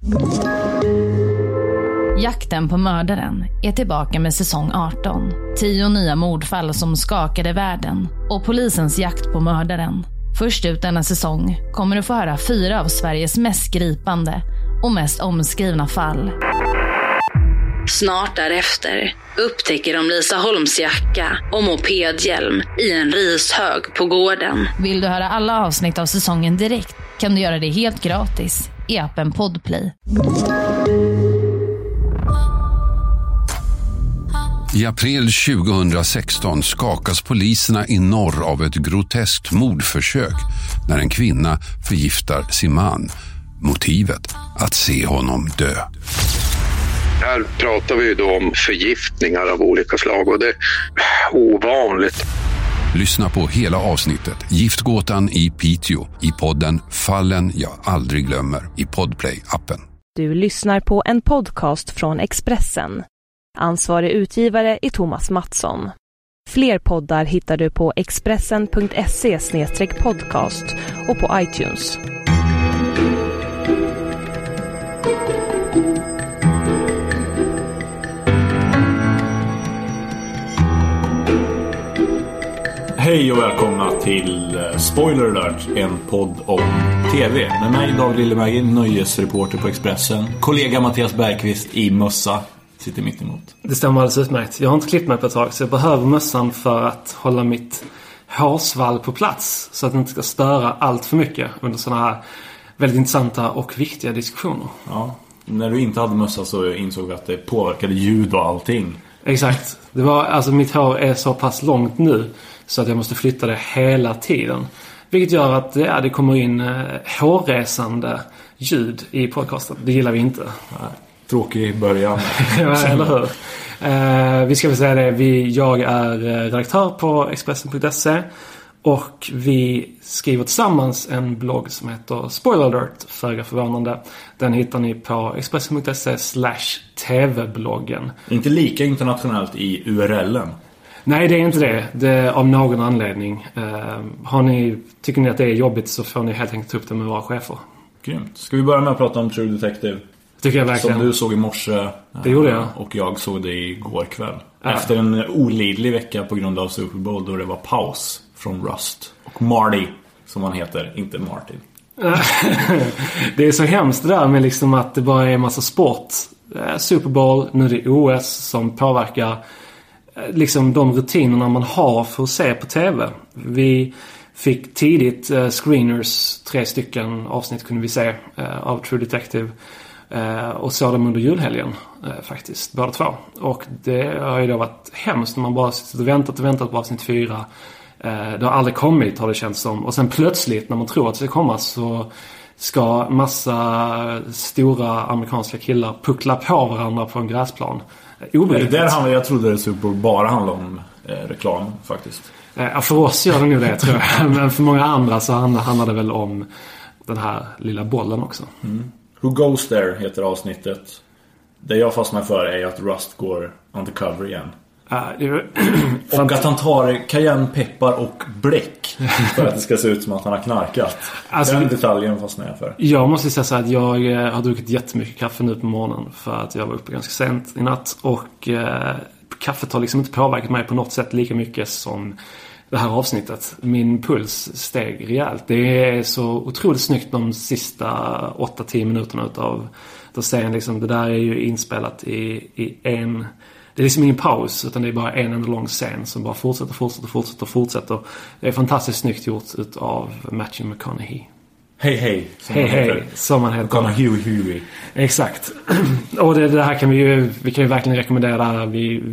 Jakten på mördaren är tillbaka med säsong 18. 10 nya mordfall som skakade världen och polisens jakt på mördaren. Först ut denna säsong kommer du få höra 4 av Sveriges mest gripande och mest omskrivna fall. Snart därefter upptäcker de Lisa Holms jacka och mopedhjälm i en rishög på gården. Vill du höra alla avsnitt av säsongen direkt kan du göra det helt gratis i appen Podplay. I april 2016 skakas poliserna i norr av ett groteskt mordförsök när en kvinna förgiftar sin man. Motivet att se honom dö. Här pratar vi ju då om förgiftningar av olika slag och det är ovanligt. Lyssna på hela avsnittet Giftgåtan i Piteå i podden Fallen jag aldrig glömmer i Podplay-appen. Du lyssnar på en podcast från Expressen. Ansvarig utgivare är Thomas Mattsson. Fler poddar hittar du på expressen.se/podcast och på iTunes. Hej och välkomna till Spoiler Alert, en podd om TV. Med mig Dag Lilleberg, nöjesreporter på Expressen. Kollega Mattias Bergqvist i mössa sitter mitt emot. Det stämmer alldeles utmärkt. Jag har inte klippt mig på ett tag så jag behöver mössan för att hålla mitt hårsvall på plats. Så att det inte ska störa allt för mycket under sådana här väldigt intressanta och viktiga diskussioner. Ja, när du inte hade mössa så insåg vi att det påverkade ljud och allting. Exakt. Det var, alltså mitt hår är så pass långt nu så att jag måste flytta det hela tiden. Vilket gör att det kommer in hårresande ljud i podcasten. Det gillar vi inte. Nej. Tråkig början. Ja, eller hur? Vi ska väl säga det. Jag är redaktör på Expressen.se och vi skriver tillsammans en blogg som heter Spoiler Alert, föga förvånande. Den hittar ni på Expressen.se/tv-bloggen. Inte lika internationellt i URLen. Nej, det är inte det. Det är av någon anledning. Tycker ni att det är jobbigt så får ni helt enkelt ta upp det med våra chefer. Grymt. Ska vi börja med att prata om True Detective? Tycker jag verkligen. Som du såg i morse. Det gjorde jag. Och jag såg det igår kväll. Efter en olidlig vecka på grund av Super Bowl då det var paus från Rust. Och Marty, som han heter, inte Martin. Det är så hemskt det där med liksom att det bara är en massa sport. Super Bowl, nu är det OS som påverkar liksom de rutinerna man har för att se på tv. Vi fick tidigt screeners, 3 stycken avsnitt kunde vi se av True Detective. Och såg dem under julhelgen faktiskt, båda 2. Och det har ju då varit hemskt när man bara sitter och väntat på avsnitt 4. Det har aldrig kommit, har det känts som. Och sen plötsligt när man tror att det ska komma så ska massa stora amerikanska killar puckla på varandra på en gräsplan. Jag trodde det Super Bowl bara handlade om reklam faktiskt. För oss gör det nog det, tror jag. Men för många andra så handlar det väl om den här lilla bollen också. Mm. Who Goes There heter avsnittet. Det jag fastnar för är att Rust går undercover igen. Och att han tar cayennepeppar och bläck för att det ska se ut som att han har knarkat. Alltså, den detaljen fastnar jag för. Jag måste säga så att jag har druckit jättemycket kaffe nu på morgonen för att jag var uppe ganska sent i natt. Och kaffet har liksom inte påverkat mig på något sätt lika mycket som det här avsnittet. Min puls steg rejält. Det är så otroligt snyggt de sista 8-10 minuterna utav serien. Liksom, det där är ju inspelat i en... Det är liksom ingen paus utan det är bara en enda lång scen som bara fortsätter. Det är fantastiskt snyggt gjort utav Matthew McConaughey. Hej, som han heter. McConaughey. Exakt. Och det här kan vi kan ju verkligen rekommendera.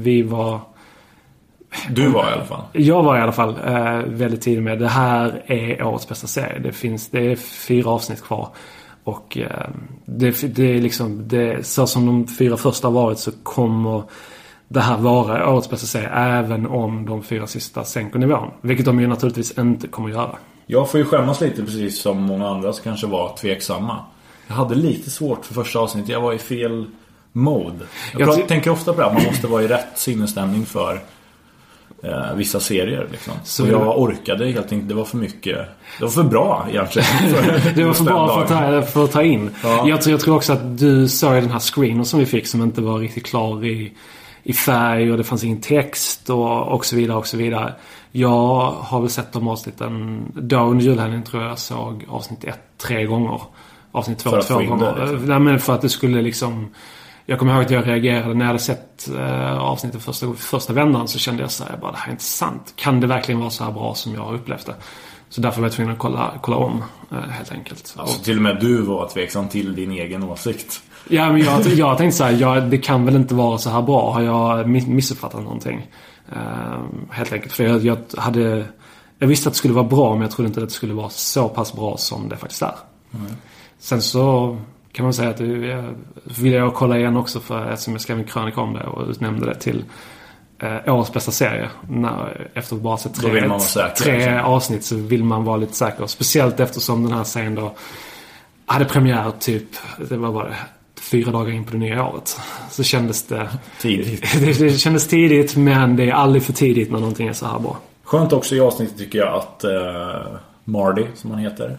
Du var i alla fall. Jag var i alla fall väldigt tidigt med. Det här är årets bästa serie. Det är 4 avsnitt kvar. Och det är liksom så som de 4 första har varit så kommer det här vara årets bästa serie även om de 4 sista sänker nivån. Vilket de ju naturligtvis inte kommer att göra. Jag får ju skämmas lite precis som många andra som kanske var tveksamma. Jag hade lite svårt för första avsnittet. Jag var i fel mode. Jag tänker ofta på det. Man måste vara i rätt sinnesstämning för vissa serier liksom. Så jag orkade helt enkelt, det var för mycket. Det var för bra egentligen. Det var för bra för att ta in. Ja. Jag tror också att du såg den här screenen som vi fick som inte var riktigt klar i färg och det fanns ingen text och så vidare och så vidare. Jag har väl sett de avsnitten då under julhelgen, tror jag såg avsnitt 1 3 gånger. Avsnitt 2 2 gånger. Liksom. Nej, men för att det skulle liksom... Jag kommer ihåg att jag reagerade när jag hade sett avsnittet första vändan, så kände jag så här, bara, det här är inte sant. Kan det verkligen vara så här bra som jag har upplevt det? Så därför var jag tvungen att kolla om, helt enkelt. Alltså till och med du var tveksam till din egen åsikt. Ja, men jag tänkte så här, det kan väl inte vara så här bra. Har jag missuppfattat någonting? Helt enkelt. För jag visste att det skulle vara bra, men jag trodde inte att det skulle vara så pass bra som det faktiskt är. Sen så kan man säga att vill jag kolla igen också, för eftersom jag skrev en krönika om det och utnämnde det till årets bästa serie. Efter att bara sett tre avsnitt så vill man vara lite säker. Speciellt eftersom den här serien då hade premiär typ, det var bara 4 dagar in på det nya året. Så kändes det tidigt. Det kändes tidigt, men det är aldrig för tidigt när någonting är så här bra. Skönt också i avsnittet tycker jag att Marty, som han heter.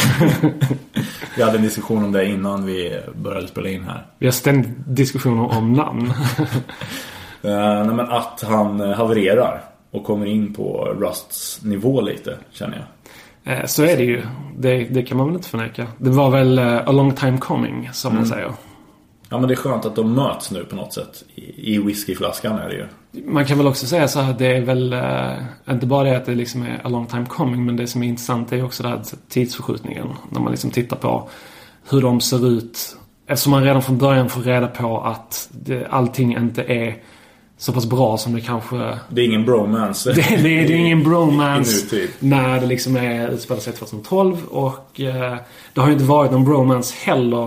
Vi hade en diskussion om det innan vi började spela in här. Vi har ständigt diskussioner om namn. Nej, men att han havererar och kommer in på Rusts nivå lite, känner jag. Så är det ju. Det kan man väl inte förneka. Det var väl a long time coming, som man säger. Ja, men det är skönt att de möts nu på något sätt. I whiskyflaskan är det ju. Man kan väl också säga så här, det är väl inte bara det att det liksom är a long time coming, men det som är intressant är också det här tidsförskjutningen. När man liksom tittar på hur de ser ut. Eftersom man redan från början får reda på att allting inte är så pass bra som det kanske... Det är ingen bromance. Det är ingen bromance när det liksom är utspelar sig 2012. Och det har ju inte varit någon bromance heller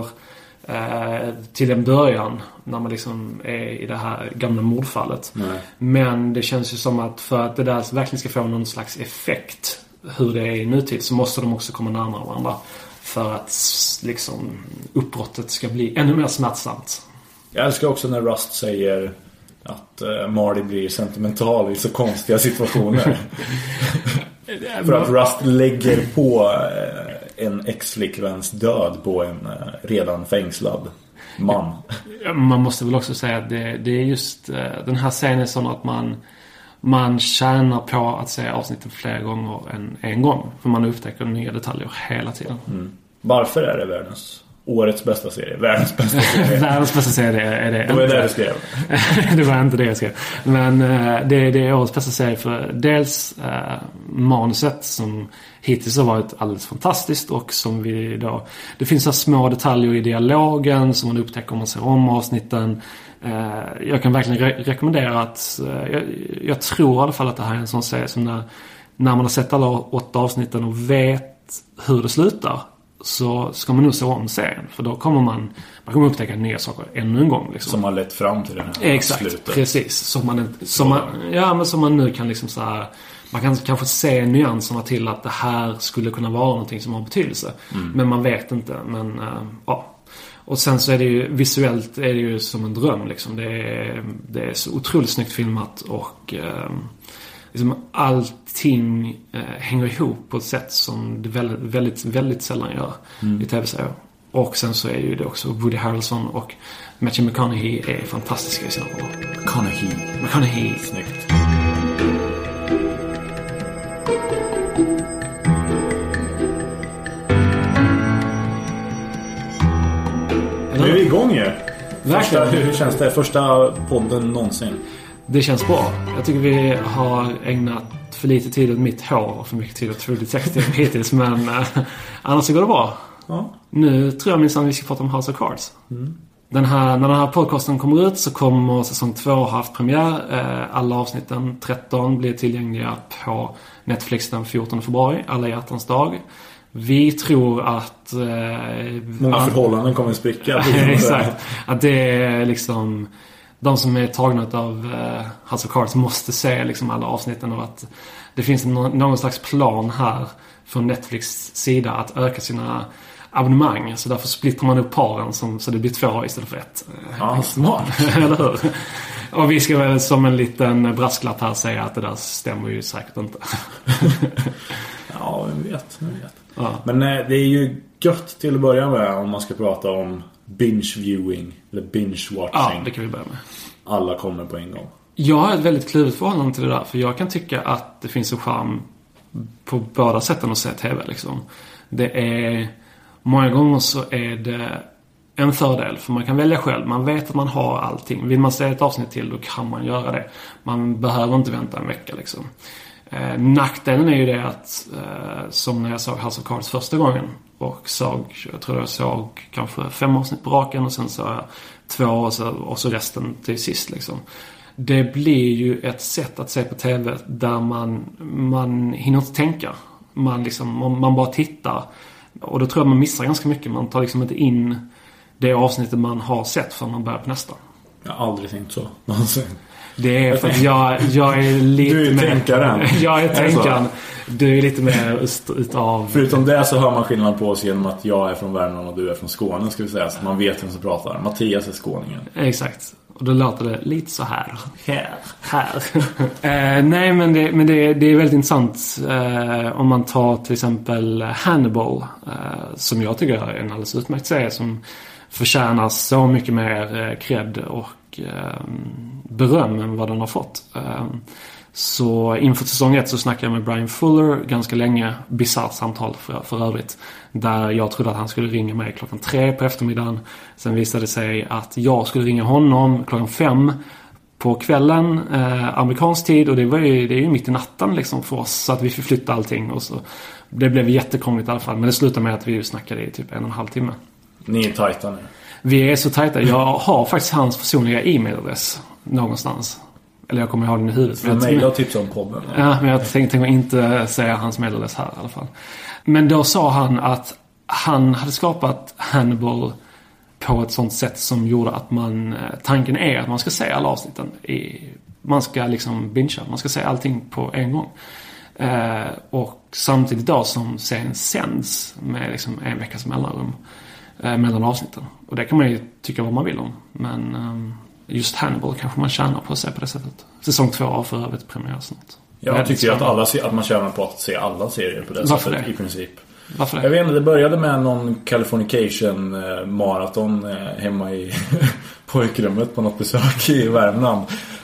till en början när man liksom är i det här gamla mordfallet. Nej. Men det känns ju som att för att det där verkligen ska få någon slags effekt hur det är i nutid, så måste de också komma närmare varandra för att liksom uppbrottet ska bli ännu mer smärtsamt. Jag älskar också när Rust säger att Marty blir sentimental i så konstiga situationer. För att Rust lägger på en ex-flickväns död på en redan fängslad man. Man måste väl också säga att det är just den här scenen är sån att man tjänar på att se avsnitten fler gånger än en gång. För man upptäcker nya detaljer hela tiden. Varför är det årets bästa serie? Världens bästa serie. Världens bästa serie är det. Det var det du skrev. Det var inte det jag skrev. Men det är årets bästa serie för dels manuset som hittills har varit alldeles fantastiskt, och som vi då... Det finns så små detaljer i dialogen som man upptäcker om man ser om avsnitten. Jag kan verkligen rekommendera att... Jag tror i alla fall att det här är en sån serie som när man har sett alla 8 avsnitten och vet hur det slutar, så ska man nog se om serien. För då kommer man kommer upptäcka nya saker ännu en gång. Liksom. Som har lett fram till den här exakt, slutet. Precis. Som man nu kan liksom så här, man kan kanske se nyanserna till att det här skulle kunna vara någonting som har betydelse. Men man vet inte. Men ja. Och sen så är det ju visuellt är det ju som en dröm liksom. Det är så otroligt snyggt filmat, och liksom allting hänger ihop på ett sätt som det väldigt, väldigt, väldigt sällan gör i tv-serier. Och sen så är ju det också Woody Harrelson och Matthew McConaughey är fantastiska i sina roller. McConaughey. Snyggt. Nu är vi igång ju. Hur känns det? Första podden någonsin. Det känns bra. Jag tycker vi har ägnat för lite tid åt mitt hår och för mycket tid åt True Detective hittills. Men annars så går det bra. Ja. Nu tror jag minst att vi ska prata om House of Cards. När den här podcasten kommer ut så kommer säsong 2 ha haft premiär. Alla avsnitten 13 blir tillgängliga på Netflix den 14 februari. Alla hjärtans dag. Vi tror att... många förhållanden kommer att spricka. Exakt. Att det är liksom... De som är tagna av House of Cards måste se liksom alla avsnitten, och att det finns någon slags plan här från Netflix sida att öka sina abonnemang. Så därför splittrar man upp paren så det blir 2 istället för 1. Ja, smart. Eller hur? Och vi ska väl som en liten brasklapp här säga att det där stämmer ju säkert inte. Ja, vem vet. Ja. Men det är ju gött till att börja med om man ska prata om binge viewing eller binge watching. Ja, det kan vi börja med. Alla kommer på en gång. Jag har ett väldigt kluvet förhållande till det där. För jag kan tycka att det finns en charm på båda sätten att se tv liksom. Det är... Många gånger så är det en fördel. För man kan välja själv. Man vet att man har allting. Vill man se ett avsnitt till, då kan man göra det. Man behöver inte vänta en vecka liksom. Nackdelen är ju det att som när jag såg House of Cards första gången och jag tror jag såg kanske 5 avsnitt på raken och sen såg jag 2 och så resten till sist liksom. Det blir ju ett sätt att se på tv där man hinner inte tänka. Man bara tittar och då tror jag man missar ganska mycket. Man tar liksom inte in det avsnittet man har sett förrän man börjar på nästa. Jag har aldrig tänkt så. Det är för att jag är lite du är mer... tänkaren. Jag är tänkaren. Du är lite mer utav... Förutom det så hör man skillnad på oss genom att jag är från Värmland och du är från Skåne, ska vi säga. Så man vet vem som pratar. Mattias är skåningen. Exakt. Och då låter det lite så här. Här. Nej, men det är väldigt intressant. Om man tar till exempel Hannibal. Som jag tycker är en alldeles utmärkt serie som förtjänar så mycket mer cred och beröm än vad den har fått. Så inför säsong 1 så snackade jag med Brian Fuller ganska länge. Bizarrt samtal för övrigt. Där jag trodde att han skulle ringa mig 3 på eftermiddagen. Sen visade det sig att jag skulle ringa honom 5 på kvällen. Amerikansk tid. Och det är ju mitt i natten liksom för oss. Så att vi förflyttade allting. Och så, det blev jättekrångligt i alla fall. Men det slutade med att vi snackade i typ 1,5 timme. Ni är tajta nu. Vi är så tajta. Jag har faktiskt hans personliga e-mailadress någonstans. Eller jag kommer ihåg den i huvudet. Jag mejlar och tipsar om podden. Ja, men jag tänkte inte säga hans mailadress här i alla fall. Men då sa han att han hade skapat Hannibal på ett sånt sätt som gjorde att tanken är att man ska se alla avsnitten. Man ska liksom bingea. Man ska se allting på en gång. Och samtidigt då som serien sänds med liksom 1 veckas mellanrum mellan avsnitten. Och det kan man ju tycka vad man vill om. Men just Hannibal kanske man tjänar på att se på det sättet. Säsong 2 har för övrigt premiär snart. Jag tycker att man tjänar på att se alla serier på det Varför sättet det? I princip. Varför det? Jag vet inte, det började med någon Californication maraton hemma i pojkrummet på något besök i Värmland.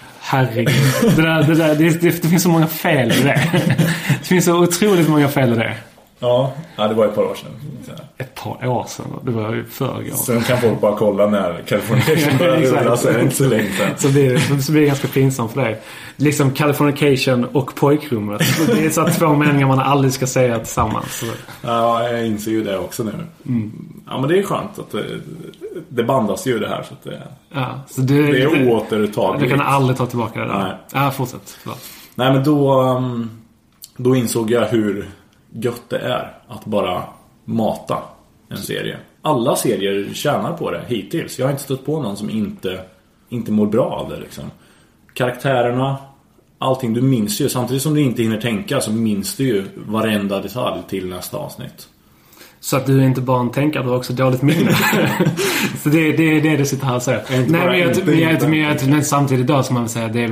Herregud. Det finns så många fel i det. Det finns så otroligt många fel i det. Ja, det var ett par år sedan. Ett par år sedan. Det var ju förrgår. Sen kan folk bara kolla när Californication började rulla, så är det inte så länge sedan. Så blir det ganska pinsamt för dig. Liksom Californication och pojkrummet. Det är så att 2 meningar man aldrig ska säga tillsammans. Ja, jag inser ju det också nu. Ja, men det är skönt att det bandas ju det här. Så att så det är återuttagligt. Du kan aldrig ta tillbaka det där. Nej. Ja, fortsätt. Förlåt. Nej, men då insåg jag hur gött det är att bara mata en serie. Alla serier tjänar på det hittills. Jag har inte stött på någon som inte mår bra av det liksom. Karaktärerna, allting, du minns ju. Samtidigt som du inte hinner tänka så minns du ju varenda detalj till nästa avsnitt. Så att du är inte bara en tänkare, du har också dåligt minne. Så det är det du sitter här och säger. Nej, men samtidigt då ska man väl säga det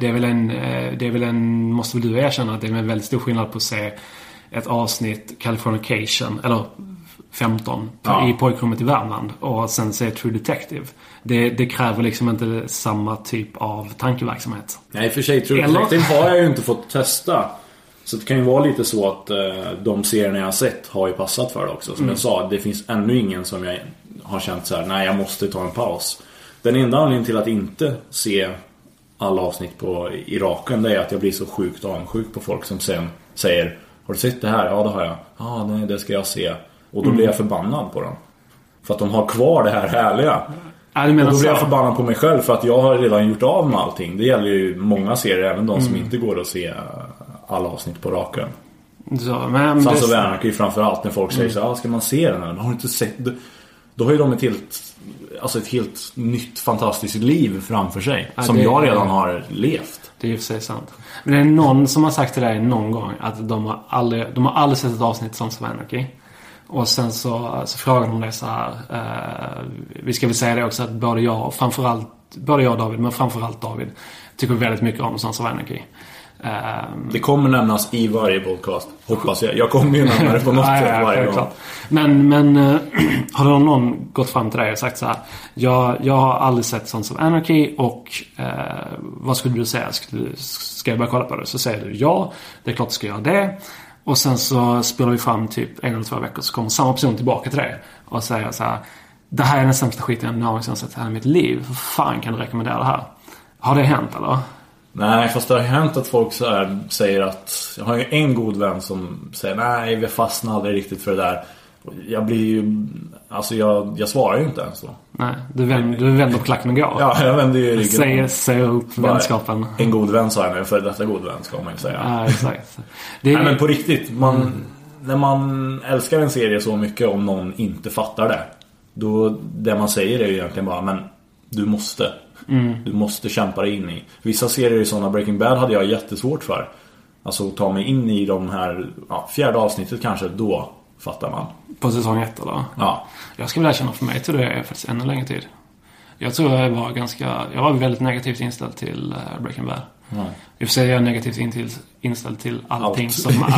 är väl en måste väl du erkänna att det är en väldigt stor skillnad på att se ett avsnitt Californication eller 15 i pojkrummet i Värmland och sen se True Detective. Det kräver liksom inte samma typ av tankeverksamhet. Nej, för sig True Detective har jag ju inte fått testa. Så det kan ju vara lite så att de serierna jag har sett har ju passat för det också. Som jag sa, det finns ännu ingen som jag har känt så här: nej, jag måste ta en paus. Den enda anledningen till att inte se alla avsnitt i raken, det är att jag blir så sjukt avundsjuk på folk som sen säger: har du sett det här? Ja, det har jag. Ja, nej, det ska jag se. Och då blir jag förbannad på dem. För att de har kvar det här härliga. Och då blir jag förbannad på mig själv för att jag har redan gjort av med allting. Det gäller ju många serier, även de som inte går att se alla avsnitt på raken. Sons of Anarchy framförallt, när folk säger så: ska man se den här? Har du inte sett? Då har ju de ett helt nytt fantastiskt liv framför sig, som jag redan har levt. Det är ju för sig sant. Men det är någon som har sagt till dig någon gång att de har aldrig sett ett avsnitt Sons of Anarchy. Och sen så frågar de dig så här, vi ska väl säga det också, att både jag och framförallt både jag och David, men framförallt David, tycker väldigt mycket om Sons of Anarchy. Det kommer nämnas i varje podcast, hoppas jag. Jag kommer ju nämna det på något sätt varje gång. Men har någon gått fram till dig och sagt så här: jag har aldrig sett Sons of Anarchy och vad skulle du säga? Ska jag börja kolla på det? Så säger du ja, det är klart du ska göra det. Och sen så spelar vi fram typ 1 eller 2 veckor, så kommer samma person tillbaka till dig och säger så här: det här är den sämsta skiten jag någonsin sett i mitt liv. Hur fan kan du rekommendera det här? Har det hänt eller? Nej, fast det har hänt att folk så här säger att... Jag har ju en god vän som säger nej, vi fastnar aldrig riktigt för det där. Jag blir ju... Alltså jag svarar ju inte ens då. Nej, du vänder på klacken och går. Ja, jag vänder ju ryggen. Säger upp vänskapen. En god vän sa jag nu, för detta god vän ska man ju säga. Ja, exakt. Nej, men på riktigt, när man älskar en serie så mycket, om någon inte fattar det, då det man säger är ju egentligen bara, men du måste. Du måste kämpa dig in i. Vissa serier i sådana, Breaking Bad hade jag jättesvårt för. Alltså ta mig in i de här 4:e avsnittet kanske, då fattar man. På säsong 1 eller? Ja. Jag skulle vilja känna, för mig tror det är faktiskt ännu längre tid. Jag tror jag var väldigt negativt inställd till Breaking Bad. I och för sig är jag negativt inställd till allting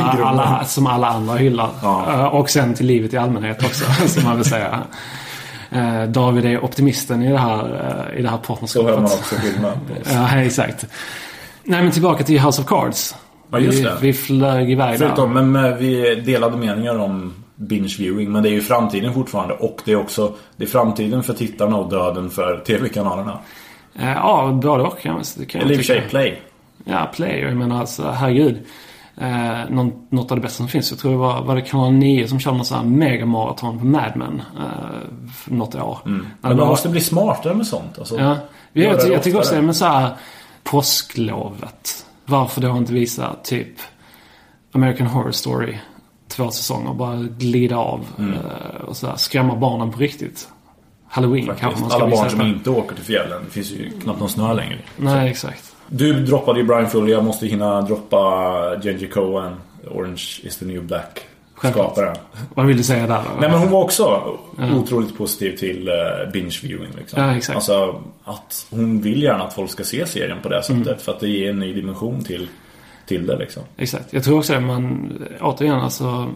som alla andra hyllar. Ja. Och sen till livet i allmänhet också, som man vill säga. David är optimisten i det här partnerskapet. Så hör man också skillnad. Ja, exakt. Nej, men tillbaka till House of Cards. Ja, just det. Vi flög iväg där. Men vi delade meningar om binge viewing, men det är ju framtiden fortfarande, och det är framtiden för tittarna och döden för tv-kanalerna. Ja, både och. Eller i och för sig Play. Ja, Play. Jag menar alltså, herregud. Något av det bästa som finns. Jag tror det var det kanal 9 som körde någon sån här megamaraton på Mad Men något år. Men man måste bli smartare med sånt. Alltså, ja. Jag tycker också det, men så här påsklovet. Varför då inte visa typ American Horror Story 2 säsonger, bara glida av och så här, skrämma barnen på riktigt. Halloween kanske man ska alla visa. Barn som inte åker till fjällen. Det finns ju knappt någon snö längre. Nej, exakt. Du droppade ju Brian Fuller. Jag måste hinna droppa Jenji Cohen, Orange is the New Black, skaparen. Vad vill du säga där då? Nej, men hon var också otroligt positiv till binge viewing liksom. Ja, exakt. Alltså att hon vill gärna att folk ska se serien på det sättet, för att det ger en ny dimension till det liksom. Exakt. Jag tror också att återigen alltså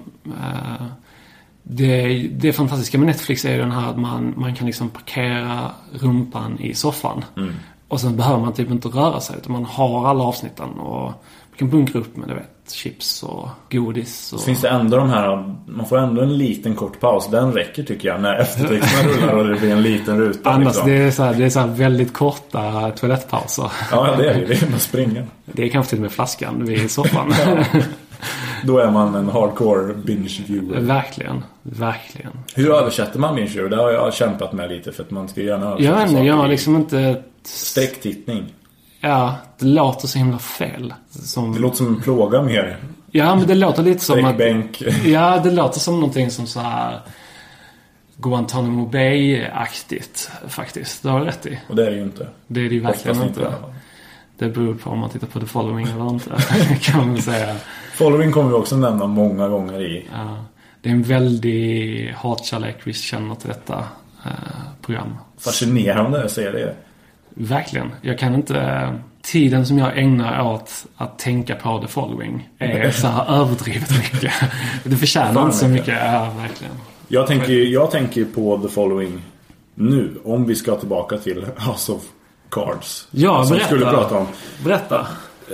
det fantastiska med Netflix är ju den här att man kan liksom parkera rumpan i soffan. Och sen behöver man typ inte röra sig, utan man har alla avsnitten och man kan bunkra upp med, du vet, chips och godis. Och... Så finns det ändå de här, man får ändå en liten kort paus. Den räcker tycker jag, när eftertexterna rullar och det blir en liten ruta. Annars liksom. det är så här väldigt korta toalettpauser. Ja, det är det. Man springer. Det är kanske till och med flaskan vid soffan. Då är man en hardcore binge viewer. Verkligen. Hur översätter man binge viewer? Det har jag kämpat med lite, för att man ska gärna översätta. Jag har liksom inte... Sträcktittning. Ja, det låter så himla fel. Det låter som en plåga mer. Ja, men det låter lite som Sträckbänk. Ja, det låter som någonting som så här Guantanamo Bay-aktigt faktiskt. Det har jag rätt i. Och det är det ju inte. Det är det ju verkligen inte. Det beror på om man tittar på The Following eller inte, kan man säga. Following kommer vi också nämna många gånger i. Ja, det är en väldigt hatkärlek vi känner till detta program. Fascinerande, säger det. Verkligen. Jag kan inte... Tiden som jag ägnar åt att tänka på The Following är så här överdrivet mycket. Det förtjänar inte så mycket. Ja, verkligen. Jag tänker på The Following nu, om vi ska tillbaka till House of Cards. Ja, som vi skulle prata om. Berätta.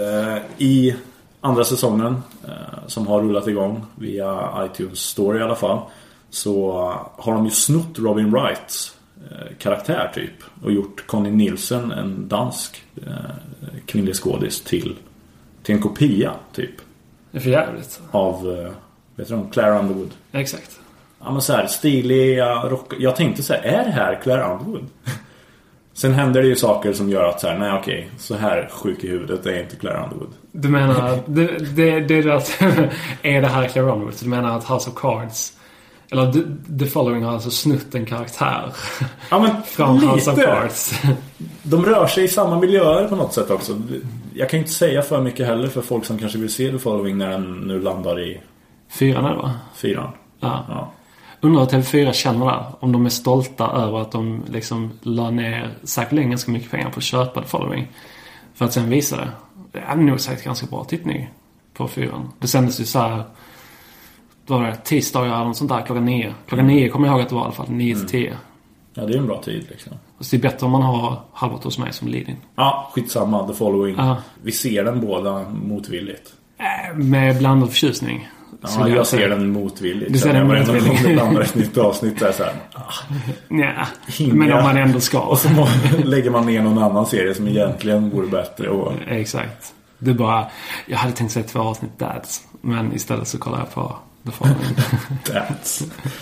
I andra säsongen, som har rullat igång via iTunes Store i alla fall, så har de ju snott Robin Wrights karaktär typ och gjort Connie Nielsen, en dansk kvinnlig skådis, till en kopia typ. Det är för jävligt. Av vet du, Claire Underwood. Exakt. Ja, men så här stiliga rock. Jag tänkte så här, är det här Claire Underwood? Sen händer det ju saker som gör att så här, nej okej, så här sjuk i huvudet är inte Claire Underwood. Du menar det är att är det här Claire Underwood? Så du menar att House of Cards, eller The Following, har alltså snutt en karaktär, ja, men från lite. House of Cards. De rör sig i samma miljöer på något sätt också. Jag kan inte säga för mycket heller för folk som kanske vill se The Following när den nu landar i 4, va? 4. Ja. Undrar hur TV4 känner där. Om de är stolta över att de liksom la ner säkert ganska mycket pengar på att köpa The Following. För att sen visa det. Det är nog säkert ganska bra tittning på 4. Det sändes ju så här. Då var det tisdagar eller något sånt där klockan 9. Klockan 9 kommer jag ihåg att det var i alla fall 9-10. Ja, det är en bra tid liksom. Så det är bättre om man har Halvåt hos mig som lead-in. Ja, skitsamma. The Following. Vi ser den båda motvilligt. Med blandad förtjusning. Ja, jag ser den motvilligt. Du ser den motvilligt. Om det blandar ett nytt avsnitt där så här. Nej, men om man ändå ska. Och så lägger man ner någon annan serie som egentligen vore bättre. Och... Exakt. Det är bara, jag hade tänkt säga 2 avsnitt Dads. Men istället så kollar jag på The Following. Dads.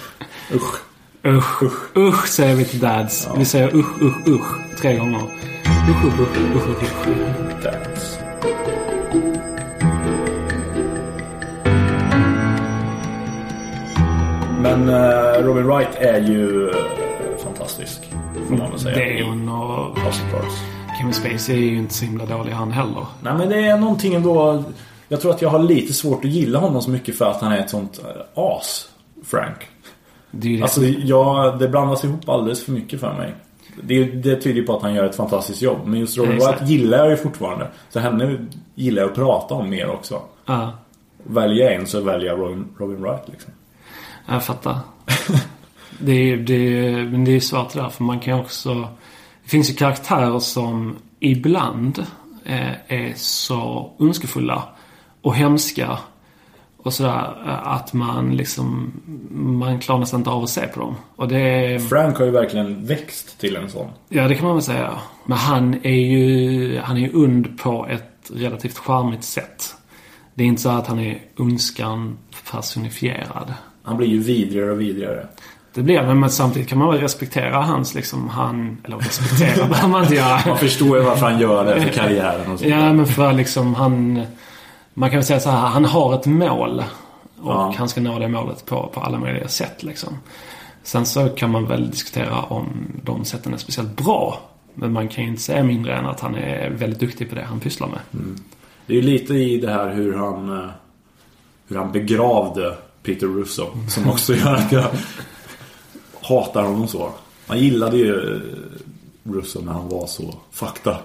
Usch säger vi till Dads. Vi säger usch 3 gånger. Usch. Dads. Men Robin Wright är ju fantastisk, får man väl säga. Det är ju något... Kevin Spacey är ju inte så himla dålig han heller. Nej, men det är någonting ändå... Jag tror att jag har lite svårt att gilla honom så mycket för att han är ett sånt as, Frank. Det alltså, det blandas ihop alldeles för mycket för mig. Det tyder på att han gör ett fantastiskt jobb. Men just Robin Wright gillar jag ju fortfarande. Så henne gillar jag att prata om mer också. Välja en så väljer jag Robin Wright liksom. Jag fattar. Men det är svårt där. För man kan också... Det finns ju karaktärer som ibland är så önskefulla och hemska och sådär att man klarar nästan inte av att se på dem. Och Frank har ju verkligen växt till en sån. Ja, det kan man väl säga. Men han är ju und på ett relativt charmigt sätt. Det är inte så att han är önskan personifierad. Han blir ju vidrigare och vidrigare. Det blir det, men samtidigt kan man väl respektera hans eller respektera vad man inte gör. Man förstår ju varför han gör det för karriären och sånt. Ja, men för man kan väl säga så här, han har ett mål och han ska nå det målet på alla möjliga sätt liksom. Sen så kan man väl diskutera om de sätten är speciellt bra, men man kan ju inte säga mindre än att han är väldigt duktig på det han pysslar med. Det är ju lite i det här hur han begravde Peter Russo som också gör att jag hatar honom så. Man gillade ju Russo när han var så fakta.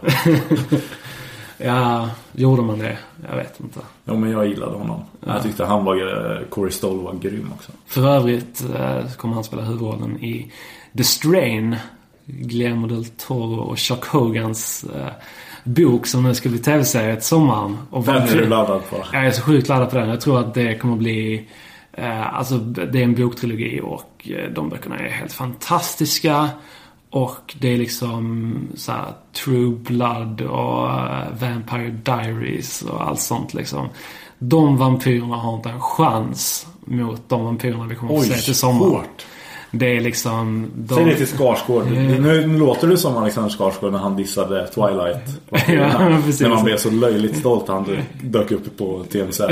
Ja, gjorde man det? Jag vet inte. Ja, men jag gillade honom. Ja. Jag tyckte Corey Stoll var grym också. För övrigt kommer han spela huvudrollen i The Strain, Guillermo del Toro och Chuck Hogans bok som nu ska bli tv-serie ett sommaren. Vem är du laddad på? Jag är så sjukt laddad på den. Jag tror att det kommer bli... alltså det är en boktrilogi och de böckerna är helt fantastiska. Och det är liksom så här, True Blood och Vampire Diaries och allt sånt liksom. De vampyrerna har inte en chans mot de vampyrerna vi kommer att se till sommar. Hårt. Det är liksom... Säg det till Skarsgård. Nu låter du som Alexander Skarsgård när han dissade Twilight. Ja, precis. När man blev så löjligt stolt han dök upp på TMZ.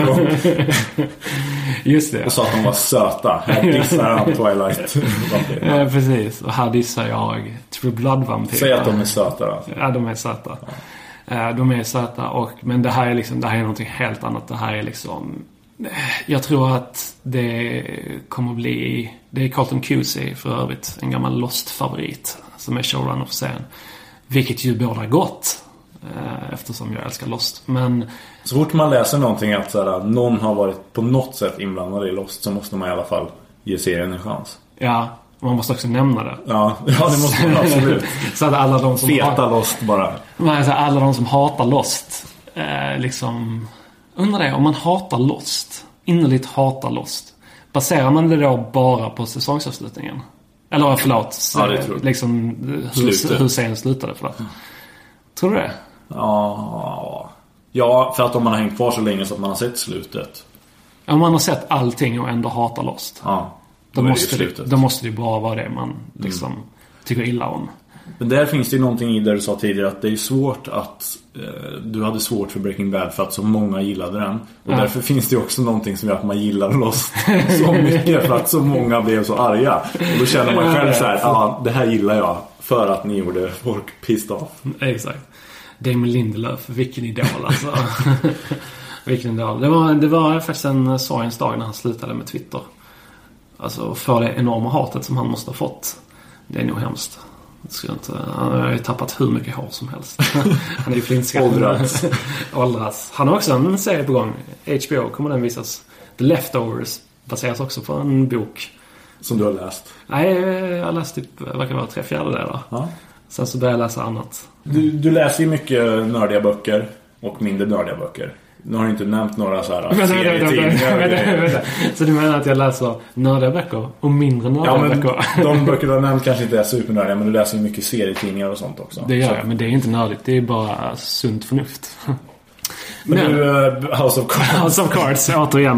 Just det. Och sa att de var söta. Här dissar han Twilight. Ja, precis. Och här dissar jag True Blood-vampyrer. Säg att de är söta då. Ja, de är söta. Ja. De är söta. Men det här är någonting helt annat. Det här är liksom... Jag tror att det kommer bli... Det är Carlton Cusey för övrigt. En gammal Lost-favorit som är showrunner för serien. Vilket ju båda gott. Eftersom jag älskar Lost. Men... Så fort man läser någonting att såhär, någon har varit på något sätt inblandad i Lost så måste man i alla fall ge serien en chans. Ja, man måste också nämna det. Ja det måste man absolut. Så att alla de som feta Lost bara. Alla de som hatar Lost liksom... Undrar det, om man hatar Lost, innerligt hatar Lost, baserar man det då bara på säsongsavslutningen? Eller förlåt, ja, det tror jag. Liksom hur serien slutade, förlåt. Tror du det? Ja, för att om man har hängt kvar så länge så att man har sett slutet. Om man har sett allting och ändå hatar Lost. Ja, då måste det ju bara vara det man liksom tycker illa om. Men där finns det ju någonting i där du sa tidigare att det är svårt att du hade svårt för Breaking Bad för att så många gillade den. Och därför finns det också någonting som gör att man gillar Lost så mycket för att så många blev så arga. Och då känner man själv så här, det här gillar jag för att ni gjorde folk pissed off. Exakt. Damon Lindelöf, vilken idol alltså. Vilken idol. Det var faktiskt en sorgens dag när han slutade med Twitter. Alltså få det enorma hatet som han måste ha fått. Det är nog hemskt. Han har ju tappat hur mycket hår som helst. Han är ju flintskatt. Åldras. Han har också en serie på gång. HBO kommer den visas. The Leftovers baseras också på en bok. Som du har läst? Nej, jag har läst typ, verkar vara 3/4 där. Ja. Sen så börjar jag läsa annat. Du läser ju mycket nördiga böcker och mindre nördiga böcker. Nu har du inte nämnt några så här serietidningar. Så du menar att jag läser nördiga böcker och mindre nördiga böcker? De böcker du har nämnt kanske inte är supernördiga, men du läser ju mycket serietidningar och sånt också. Det gör jag, men det är inte nördigt. Det är bara sunt förnuft. Men du, House of Cards. House of Cards, återigen.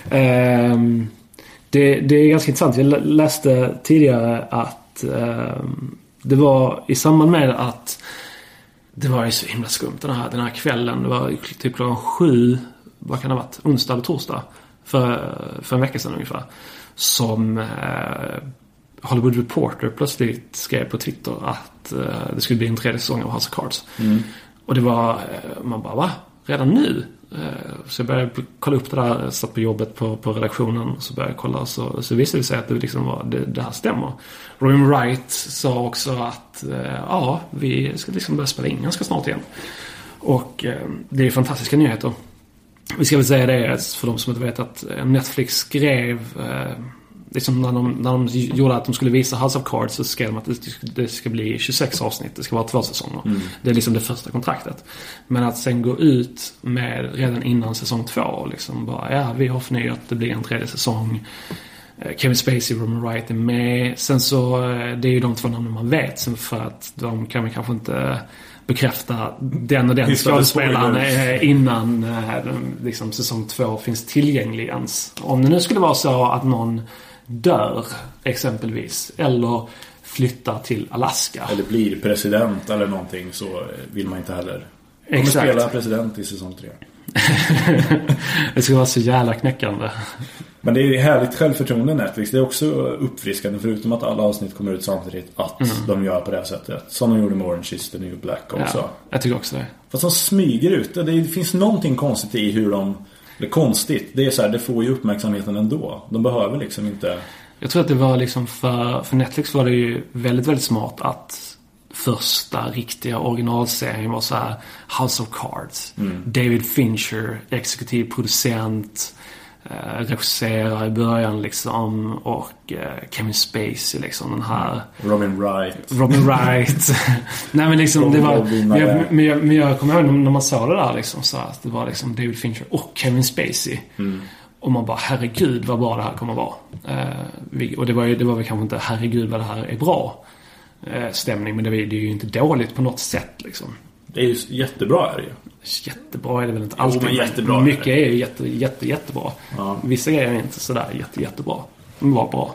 Det är ganska intressant. Jag läste tidigare att det var i samband med att det var ju så himla skumt den här kvällen. Det var typ 7, vad kan det ha varit? Onsdag eller torsdag. För en vecka sedan ungefär. Som Hollywood Reporter plötsligt skrev på Twitter att det skulle bli en 3:e säsong av House of Cards. Och det var, man bara, va? Redan nu? Så jag började kolla upp det där, jag satt på jobbet på redaktionen, och så började jag kolla, så visade det sig att det liksom var, det här stämmer. Robin Wright sa också att vi ska liksom börja spela in ganska snart igen. Och det är fantastiska nyheter. Vi ska väl säga det för de som inte vet att Netflix skrev liksom när de gjorde att de skulle visa House of Cards, så skrev de att det ska bli 26 avsnitt, det ska vara 2 säsonger. Det är liksom det första kontraktet. Men att sen gå ut med redan innan säsong 2 liksom bara, vi har förnyat, det blir en 3:e säsong. Kevin Spacey och Robin Wright är med. Sen så, det är ju de 2 namnen man vet, sen för att de kan man kanske inte bekräfta den och den skådespelaren innan liksom säsong 2 finns tillgänglig ens. Om det nu skulle vara så att någon dör exempelvis, eller flyttar till Alaska, eller blir president eller någonting, så vill man inte heller spela president i säsong 3. Det ska vara så jävla knäckande. Men det är härligt självförtroende Netflix. Det är också uppfriskande, förutom att alla avsnitt kommer ut samtidigt, att de gör på det här sättet. Som de gjorde med Orange is the New Black också. Ja, jag tycker också det. Fast de smyger ut det. Det finns någonting konstigt i hur de... Det är konstigt. Det är så här, det får ju uppmärksamheten ändå. De behöver liksom inte... Jag tror att det var liksom för Netflix var det ju väldigt, väldigt smart att första riktiga originalserien var så här House of Cards. David Fincher, exekutiv producent, regisserare i början liksom, och Kevin Spacey liksom, den här Robin Wright. Nej men liksom det var, men jag kommer ihåg när man sa det där liksom, så att det var liksom David Fincher och Kevin Spacey. Och man bara, herregud vad bra det här kommer vara. Och det var väl kanske inte herregud vad det här är bra stämning, men det är ju inte dåligt på något sätt liksom. Det är ju jättebra är det ju. Jättebra är det väl inte alltid. Men jättebra. Mycket är ju jättebra. Ja. Vissa grejer är inte sådär jättebra. De var bra.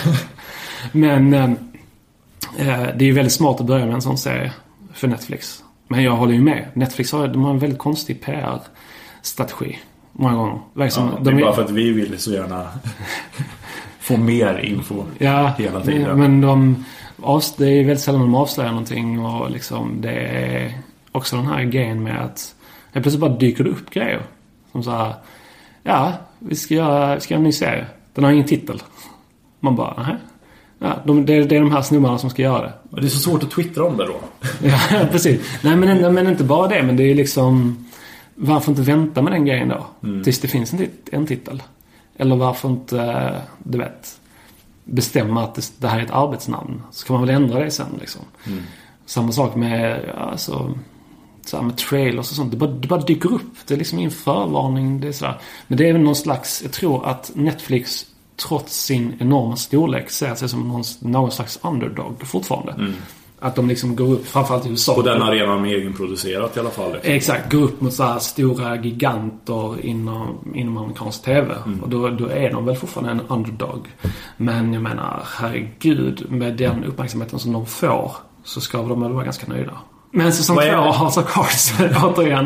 Men det är ju väldigt smart att börja med en sån serie för Netflix. Men jag håller ju med. Netflix har en väldigt konstig PR-strategi många gånger. Det är bara för att vi vill så gärna få mer info hela tiden. Men det är väldigt sällan de avslöjar någonting, och liksom det är också den här grejen med att det plötsligt bara dyker det upp grejer som så här, vi ska göra en ny serie. Den har ingen titel. Man bara, nej. Ja, det är de här snubbarna som ska göra det. Och det är så svårt att twittra om det då. Ja, precis. Nej, men inte bara det, men det är liksom, varför inte vänta med den grejen då? Tills det finns en titel. Eller varför inte, du vet, bestämma att det här är ett arbetsnamn, så kan man väl ändra det sen liksom. Samma sak med med trailers och sånt. Det bara dyker upp. Det är liksom ingen förvarning. Det är sådär. Men det är väl någon slags, jag tror att Netflix trots sin enorma storlek ser sig som någon slags underdog fortfarande. Att de liksom går upp, framförallt i USA. På den arenan med egenproducerat i alla fall. Liksom. Exakt, går upp mot så här stora giganter inom amerikansk tv. Och då är de väl fortfarande en underdog. Men jag menar, herregud, med den uppmärksamheten som de får, så ska de väl vara ganska nöjda. Men säsong 2 har så Cards återigen.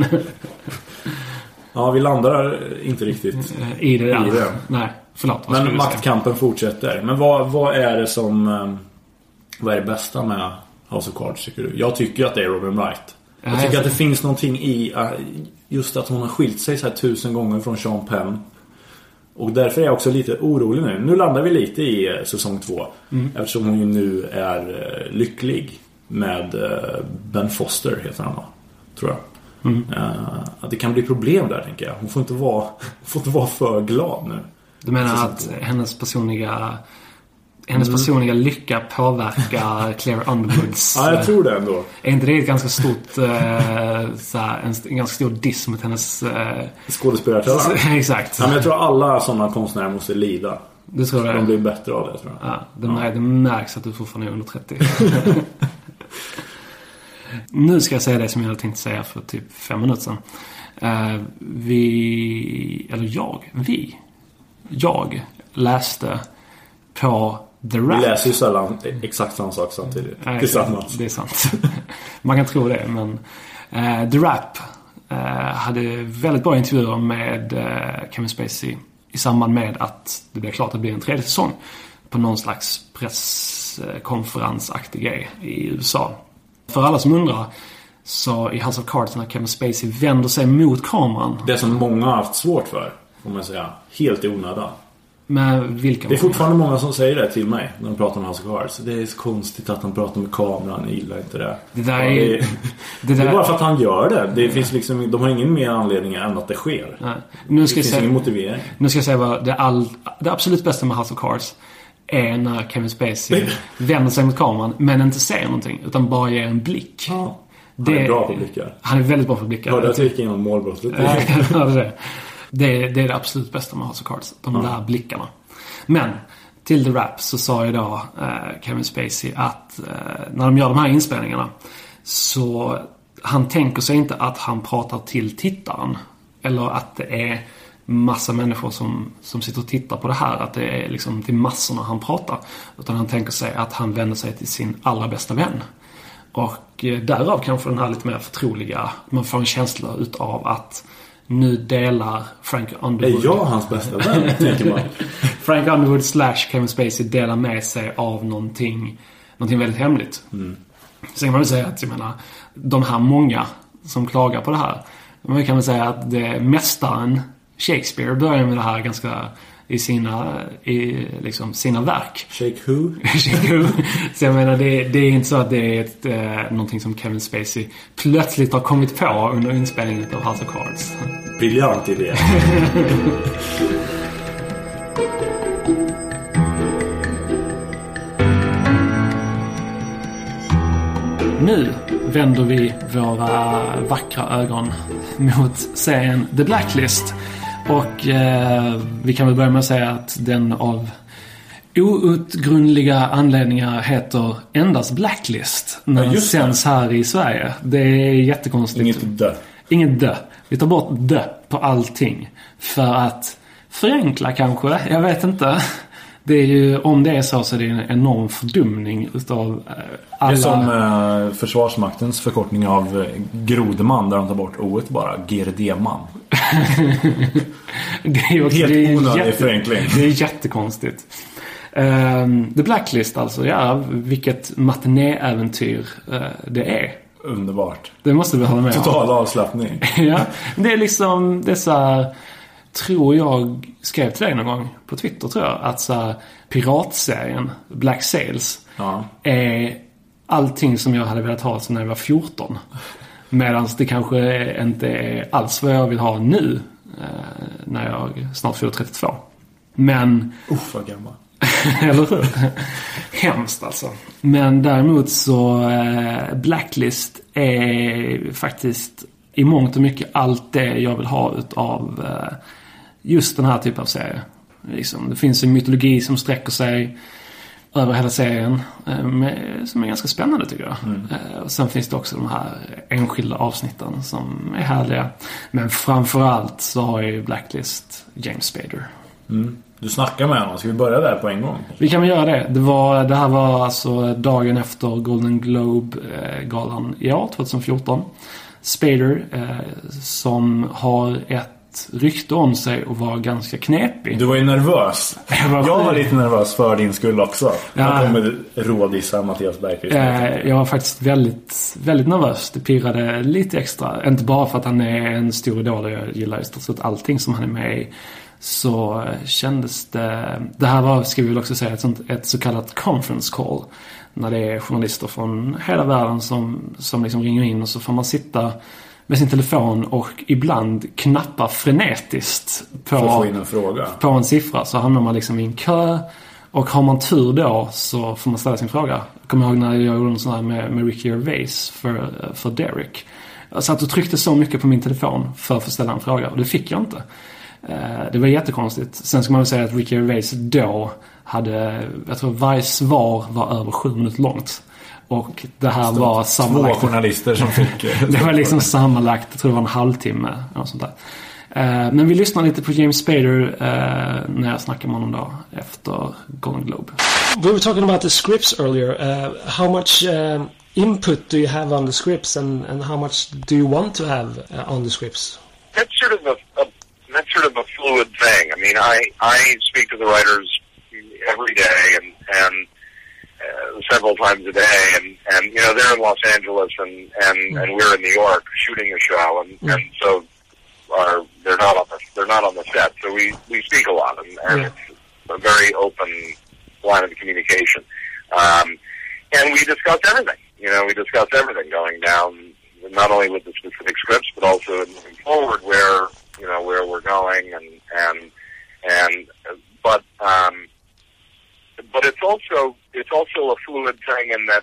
Ja, vi landar inte riktigt i det. Nej, förlåt. Men maktkampen fortsätter. Men vad är det som... Vad är det bästa med House of Cards, tycker du? Jag tycker att det är Robin Wright. Jag tycker att det finns någonting i just att hon har skilt sig så här 1000 gånger från Sean Penn. Och därför är jag också lite orolig nu. Nu landar vi lite i säsong 2. Eftersom hon ju nu är lycklig med Ben Foster heter han, tror jag. Att det kan bli problem där, tänker jag. Hon får inte vara för glad nu. Du menar att hennes personliga lycka påverkar Claire Underwoods? Ja, jag tror det ändå. Är inte det ett ganska stort en ganska stor diss mot hennes skådespelartalang? Exakt. Ja, men jag tror alla sådana konstnärer måste lida. Du tror det? De blir bättre av det, tror jag. Ja, det märks att du fortfarande är under 30. Nu ska jag säga det som jag hade tänkt säga för typ 5 minuter sedan. Jag läste på The Wrap. Vi läser ju sällan exakt samma sak samtidigt. Tillsammans. Det är sant. Man kan tro det, men The Wrap hade väldigt bra intervjuer med Kevin Spacey i samband med att det blev klart att det blir en 3:e säsong på någon slags presskonferensaktig grej i USA. För alla som undrar, så i House of Cards när Kevin Spacey vänder sig mot kameran. Det som många har haft svårt för, får man säga, helt i onödan. Men vilka? Det är fortfarande många som säger det till mig när de pratar om House of Cards. Det är så konstigt att han pratar med kameran, jag gillar inte det. Det är bara för att han gör det. Det finns liksom, de har ingen mer anledning än att det sker. Nej. Det finns ingen motivering. Nu ska jag säga vad det absolut bästa med House of Cards är när Kevin Spacey vänder sig mot kameran men inte säger någonting utan bara ger en blick. Ja. Han är bra på blickar. Han är väldigt bra på blickar. Hörde att jag gick igenom målbrottet. Det är det absolut bästa med House of Cards. De där blickarna. Men till The Wrap så sa ju då Kevin Spacey att när de gör de här inspelningarna så han tänker sig inte att han pratar till tittaren. Eller att det är massa människor som sitter och tittar på det här. Att det är liksom till massorna han pratar. Utan han tänker sig att han vänder sig till sin allra bästa vän. Och därav kanske den här lite mer förtroliga. Man får en känsla utav att nu delar Frank Underwood. Är jag hans bästa vän, tänker man. Frank Underwood / Kevin Spacey delar med sig av någonting väldigt hemligt. Sen kan man väl säga att, jag menar, de här många som klagar på det här. Man kan väl säga att det mästaren Shakespeare börjar med det här ganska i sina verk. Shake who? Shake who? Så jag menar, det är inte så att det är någonting som Kevin Spacey plötsligt har kommit på under inspelningen av House of Cards. Briljant idé. Nu vänder vi våra vackra ögon mot serien The Blacklist. Och vi kan väl börja med att säga att den av outgrundliga anledningar heter endast Blacklist när den sänds här i Sverige. Det är jättekonstigt. Inget dö. Vi tar bort dö på allting för att förenkla kanske. Jag vet inte. Det är ju, om det är så är det en enorm fördumning utav alla. Det är som Försvarsmaktens förkortning av Grodeman där de tar bort oet bara. GRD-man. Det är också, helt onödig förenkling. Det är jättekonstigt. The Blacklist alltså, ja, vilket matinéäventyr det är. Underbart. Det måste vi hålla med om. Total avslappning. Ja, det är liksom dessa, tror jag skrev till dig någon gång på Twitter, tror jag, att så här, piratserien Black Sails är allting som jag hade velat ha när jag var 14. Medan det kanske inte är alls vad jag vill ha nu när jag snart fyller 32. Men vad gammal. eller hur? Hemskt alltså. Men däremot så Blacklist är faktiskt i mångt och mycket allt det jag vill ha utav just den här typen av serie. Liksom, det finns en mytologi som sträcker sig över hela serien som är ganska spännande, tycker jag. Och sen finns det också de här enskilda avsnitten som är härliga. Men framförallt så har ju Blacklist James Spader. Du snackar med honom. Ska vi börja där på en gång? Vi kan väl göra det. Det här var alltså dagen efter Golden Globe-galan i år, 2014. Spader som har ett rykte om sig och var ganska knepig. Du var ju nervös. Jag var lite nervös för din skull också. Jag kommer rådissa Mattias Bergqvist. Jag var faktiskt väldigt, väldigt nervös. Det pirrade lite extra. Inte bara för att han är en stor idol och jag gillar i stort sett allting som han är med i. så kändes det här var, ska vi väl också säga, ett så kallat conference call, när det är journalister från hela världen som liksom ringer in, och så får man sitta med sin telefon och ibland knappa frenetiskt få in en fråga på en siffra, så hamnar man liksom i en kö, och har man tur då så får man ställa sin fråga. Jag kommer ihåg när jag gjorde en sån här med Ricky Gervais för Derek. Jag satt och tryckte så mycket på min telefon för att få ställa en fråga, och det fick jag inte. Det var jättekonstigt. Sen ska man väl säga att Ricky Gervais då hade, jag tror varje svar var över 7 minuter långt. Och det här var sammanlagt 2 journalister som fick det var liksom sammanlagt, jag tror det var en halvtimme eller sånt där. Men vi lyssnar lite på James Spader när jag snackade med honom då efter Golden Globe. We were talking about the scripts earlier. How much input do you have on the scripts, and how much do you want to have on the scripts? That's sort of a fluid thing. I mean, I speak to the writers every day and several times a day, and you know, they're in Los Angeles and we're in New York shooting a show, and so they're not on the set, so we speak a lot, and it's a very open line of communication, and we discuss everything. You know, we discuss everything going down, not only with the specific scripts, but also moving forward where we're going, but it's also a fluid thing in that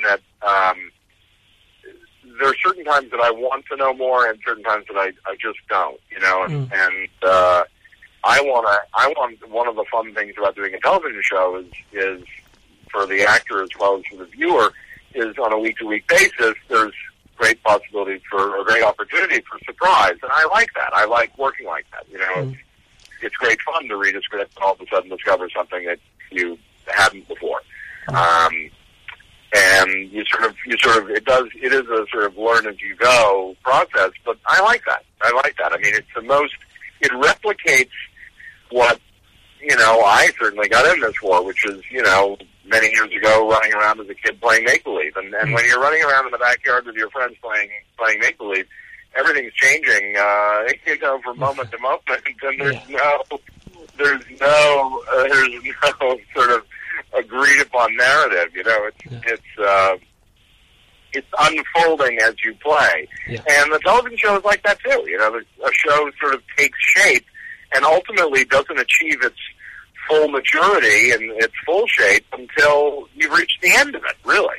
there are certain times that I want to know more and certain times that I just don't, you know, and I want one of the fun things about doing a television show is for the actor as well as for the viewer is on a week-to-week basis, there's great possibility for a great opportunity for surprise, and I like that. I like working like that, you know. It's great fun to read a script and all of a sudden discover something that you hadn't before. And you sort of it is a sort of learn as you go process, but I like that. I mean, it replicates what, you know, I certainly got in this for, which is, you know, many years ago running around as a kid playing make-believe. And when you're running around in the backyard with your friends playing make-believe, everything's changing, you know, from moment to moment, and there's no sort of agreed upon narrative, you know. It's unfolding as you play, and the television show is like that too. You know, a show sort of takes shape and ultimately doesn't achieve its full maturity and its full shape until you've reached the end of it, really.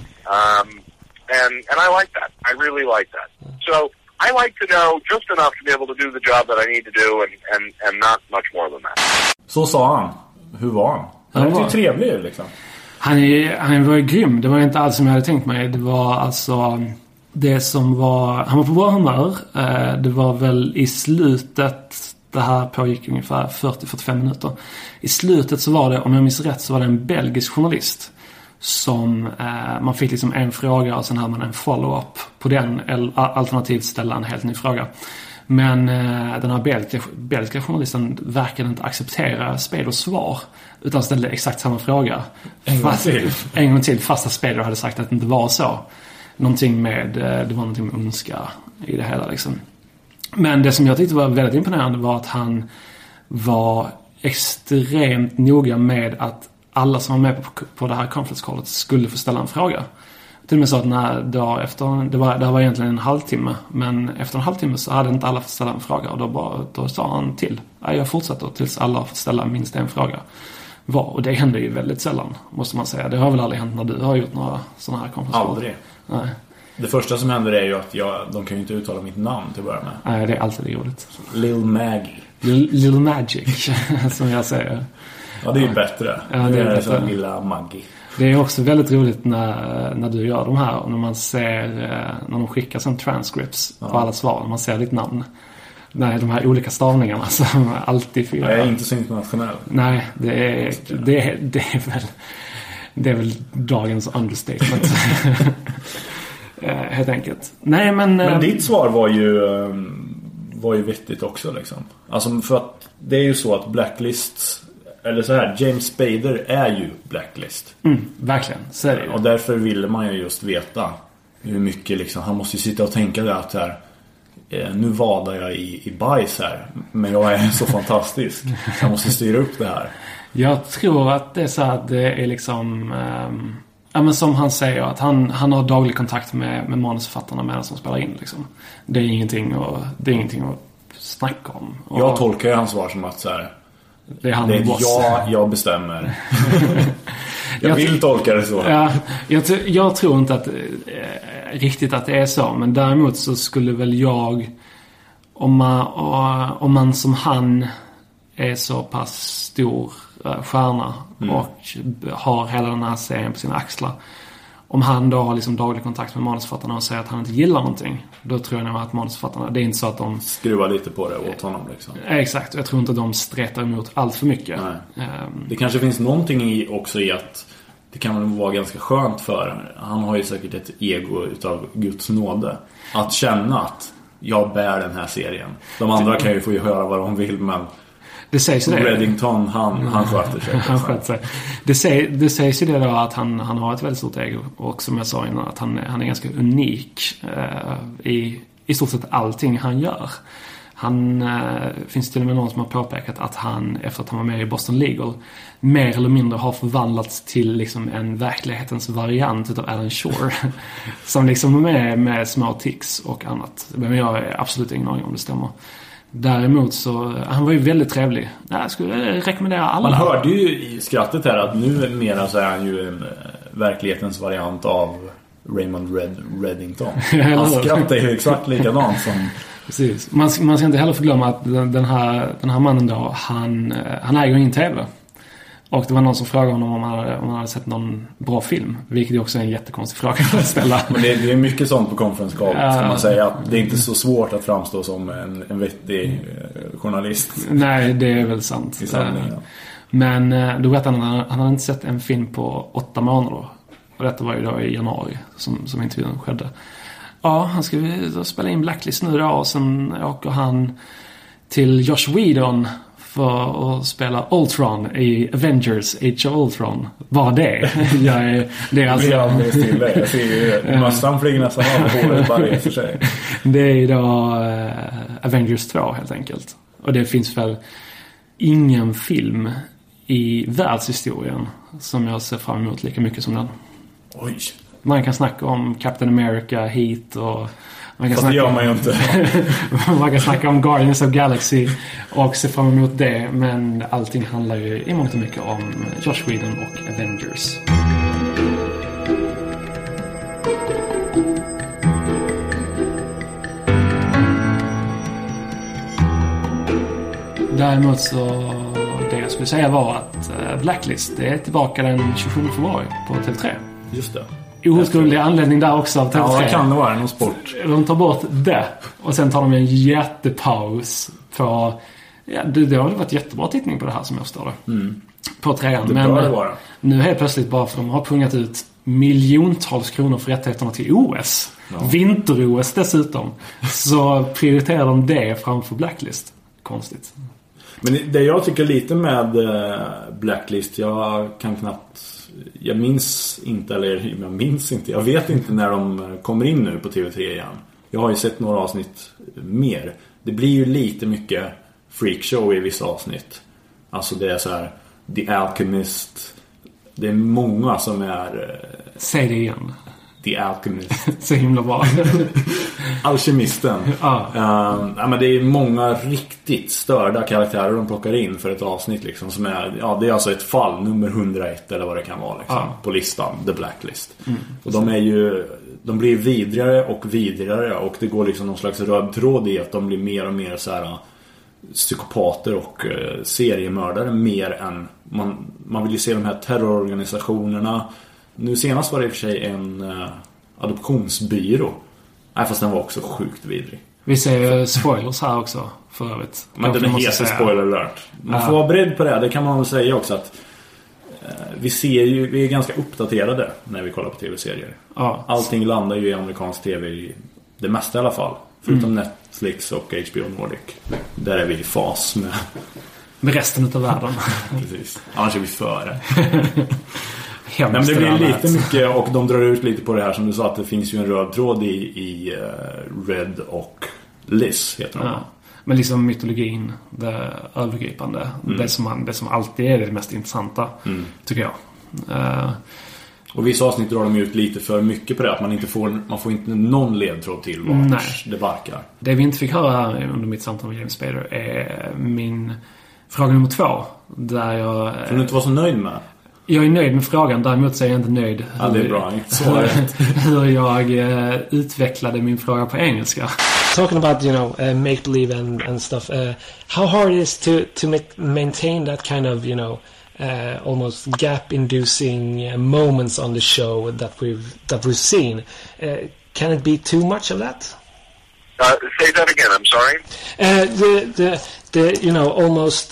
And I like that. I really like that. So I like to know just enough to be able to do the job that I need to do, and not much more than that. Så sa han. Hur var han? Han var ju trevlig liksom. Han var grym. Det var inte alls som jag hade tänkt mig. Det var alltså det som var... Han var på bra humör. Det var väl i slutet... Det här pågick ungefär 40-45 minuter. I slutet så var det, om jag minns rätt, så var det en belgisk journalist som man fick liksom en fråga och sen hade man en follow-up på den, eller alternativt ställa en helt ny fråga. Men den här belgiska journalisten verkade inte acceptera Spaders svar, utan ställde exakt samma fråga. En gång till, fast att Spader hade sagt att det inte var så. Det var någonting med ondska i det hela liksom. Men det som jag tyckte var väldigt imponerande var att han var extremt noga med att alla som var med på det här conference callet skulle få ställa en fråga. Till och med så att det var egentligen en halvtimme, men efter en halvtimme så hade inte alla fått ställa en fråga, och då sa han till. Jag fortsätter tills alla har fått ställa minst en fråga var, och det händer ju väldigt sällan, måste man säga. Det har väl aldrig hänt när du har gjort några sådana här conference call? Aldrig. Nej. Det första som händer är ju att de kan ju inte uttala mitt namn till att börja med. Nej, det är alltid roligt. Lil Maggie. Lil Magic, som jag säger. Ja, det är ju bättre. Ja, det är bättre. Lilla Maggie. Det är också väldigt roligt när du gör de här, och när man ser, när de skickar som transcripts på alla svar, när man ser ditt namn. Nej, de här olika stavningarna som alltid fyller. Jag är inte så internationell. Nej, det är väl dagens understatement. Helt enkelt. Nej, men ditt svar var ju vettigt också liksom. Alltså, för att det är ju så att Blacklist, eller så här, James Spader är ju Blacklist. Verkligen, så är det ju. Och därför ville man ju just veta hur mycket liksom, han måste ju sitta och tänka det att här, nu vadar jag i bajs här, men jag är så fantastisk. Jag måste styra upp det här. Jag tror att det är så att det är liksom men som han säger, att han har daglig kontakt med manusförfattarna medan som spelar in liksom. Det är ingenting att snacka om. Och jag tolkar hans svar som att så här, det är jag bestämmer. Jag vill tolka det så. Ja, jag tror inte att riktigt att det är så, men däremot så skulle väl jag om man som han är så pass stor stjärna och har hela den här serien på sina axlar. Om han då har liksom daglig kontakt med manusförfattarna och säger att han inte gillar någonting, då tror jag nog att manusförfattarna, det är inte så att de skruvar lite på det åt honom liksom. Exakt, jag tror inte att de stretar emot allt för mycket. Det kanske finns någonting också i att det kan vara ganska skönt för han har ju säkert ett ego utav Guds nåde att känna att jag bär den här serien. De andra kan ju få höra vad de vill, men det sägs det. Reddington, han sköter sig. Han sköter sig. Det sägs ju det då att han har ett väldigt stort ego. Och som jag sa innan, att han är ganska unik i stort sett allting han gör. Finns till och med någon som har påpekat att han, efter att han var med i Boston Legal, mer eller mindre har förvandlats till liksom en verklighetens variant utav Alan Shore. Som liksom är med små tics och annat. Men jag har absolut ingen aning om det stämmer. Däremot så, han var ju väldigt trevlig. Jag skulle rekommendera alla. Man hörde ju i skrattet här att nu mera så är han ju en verklighetens variant av Raymond Reddington. Han skrattar ju exakt likadant som... Precis. Man ska inte heller förglömma att den här mannen då, han äger ju ingen tv. Och det var någon som frågade honom om han hade sett någon bra film. Vilket är också en jättekonstig fråga att ställa. Men det är mycket sånt på conference call. Ska man säga att det är inte så svårt att framstå som en vettig journalist. Nej, det är väl sant. Men då berättade han att han hade inte sett en film på 8 månader. Och detta var ju då i januari som intervjun skedde. Ja, han ska spela in Blacklist nu då. Och sen åker han till Josh Whedon för att spela Ultron i Avengers Age of Ultron. Vad det? Det är alltså... Jag ser ju massan flyger nästan av håret varje för sig. Det är ju då Avengers 2 helt enkelt. Och det finns väl ingen film i världshistorien som jag ser fram emot lika mycket som den. Oj. Man kan snacka om Captain America, Heat och... Man kan, snacka man ju inte. Man kan snacka om Guardians of Galaxy och se fram emot det, men allting handlar ju i mångt och mycket om Josh Whedon och Avengers. Däremot så det jag skulle säga var att Blacklist är tillbaka den 27 februari på TV3. Just det. Oskyldig anledning där också av TV3. Ja, det kan det vara någon sport. De tar bort det. Och sen tar de en jättepaus på... Ja, det har varit jättebra tittning på det här som jag förstår det. På 3:an. Men nu helt plötsligt bara för de har pungat ut miljontals kronor för rättigheterna till OS. Ja. Vinter-OS dessutom. Så prioriterar de det framför Blacklist. Konstigt. Men det jag tycker lite med Blacklist, jag vet inte när de kommer in nu på TV3 igen. Jag har ju sett några avsnitt mer. Det blir ju lite mycket freakshow i vissa avsnitt. Alltså det är så här The Alchemist. Det är många som är... Säg det igen. The Alchemist. Så himla bra. Alkemisten. Men det är många riktigt störda karaktärer de plockar in för ett avsnitt liksom, som är, det är alltså ett fall nummer 101 eller vad det kan vara liksom, på listan, The Blacklist. Och de blir vidrigare och det går liksom någon slags röd tråd i att de blir mer och mer så här psykopater och seriemördare mer än man vill ju se de här terrororganisationerna. Nu senast var det i och för sig en adoptionsbyrå. Nej, fast den var också sjukt vidrig. Vi ser spoilers här också för övrigt. Men den heter spoiler alert. Man får vara beredd på det kan man väl säga också att vi är ganska uppdaterade när vi kollar på tv-serier. Allting landar ju i amerikansk tv, det mesta i alla fall. Förutom Netflix och HBO Nordic. Där är vi i fas med resten av världen. Precis. Annars är vi före. Men det blir lite mycket, och de drar ut lite på det här som du sa, att det finns ju en röd tråd i Red och Liz heter hon. Ja. Men liksom mytologin, det övergripande. Det som alltid är det mest intressanta, tycker jag. Och vissa avsnitt drar de ut lite för mycket på det. Att man får inte någon ledtråd till vad det barkar. Det vi inte fick höra under mitt samtal med James Spader är min fråga nummer 2. Där jag... Som du inte var så nöjd med? Jag är nöjd med frågan, däremot så är jag inte nöjd det är bra. hur jag utvecklade min fråga på engelska. Talking about, make believe and stuff. How hard it is to maintain that kind of, almost gap-inducing moments on the show that we've seen. Can it be too much of that? Say that again. I'm sorry. The almost.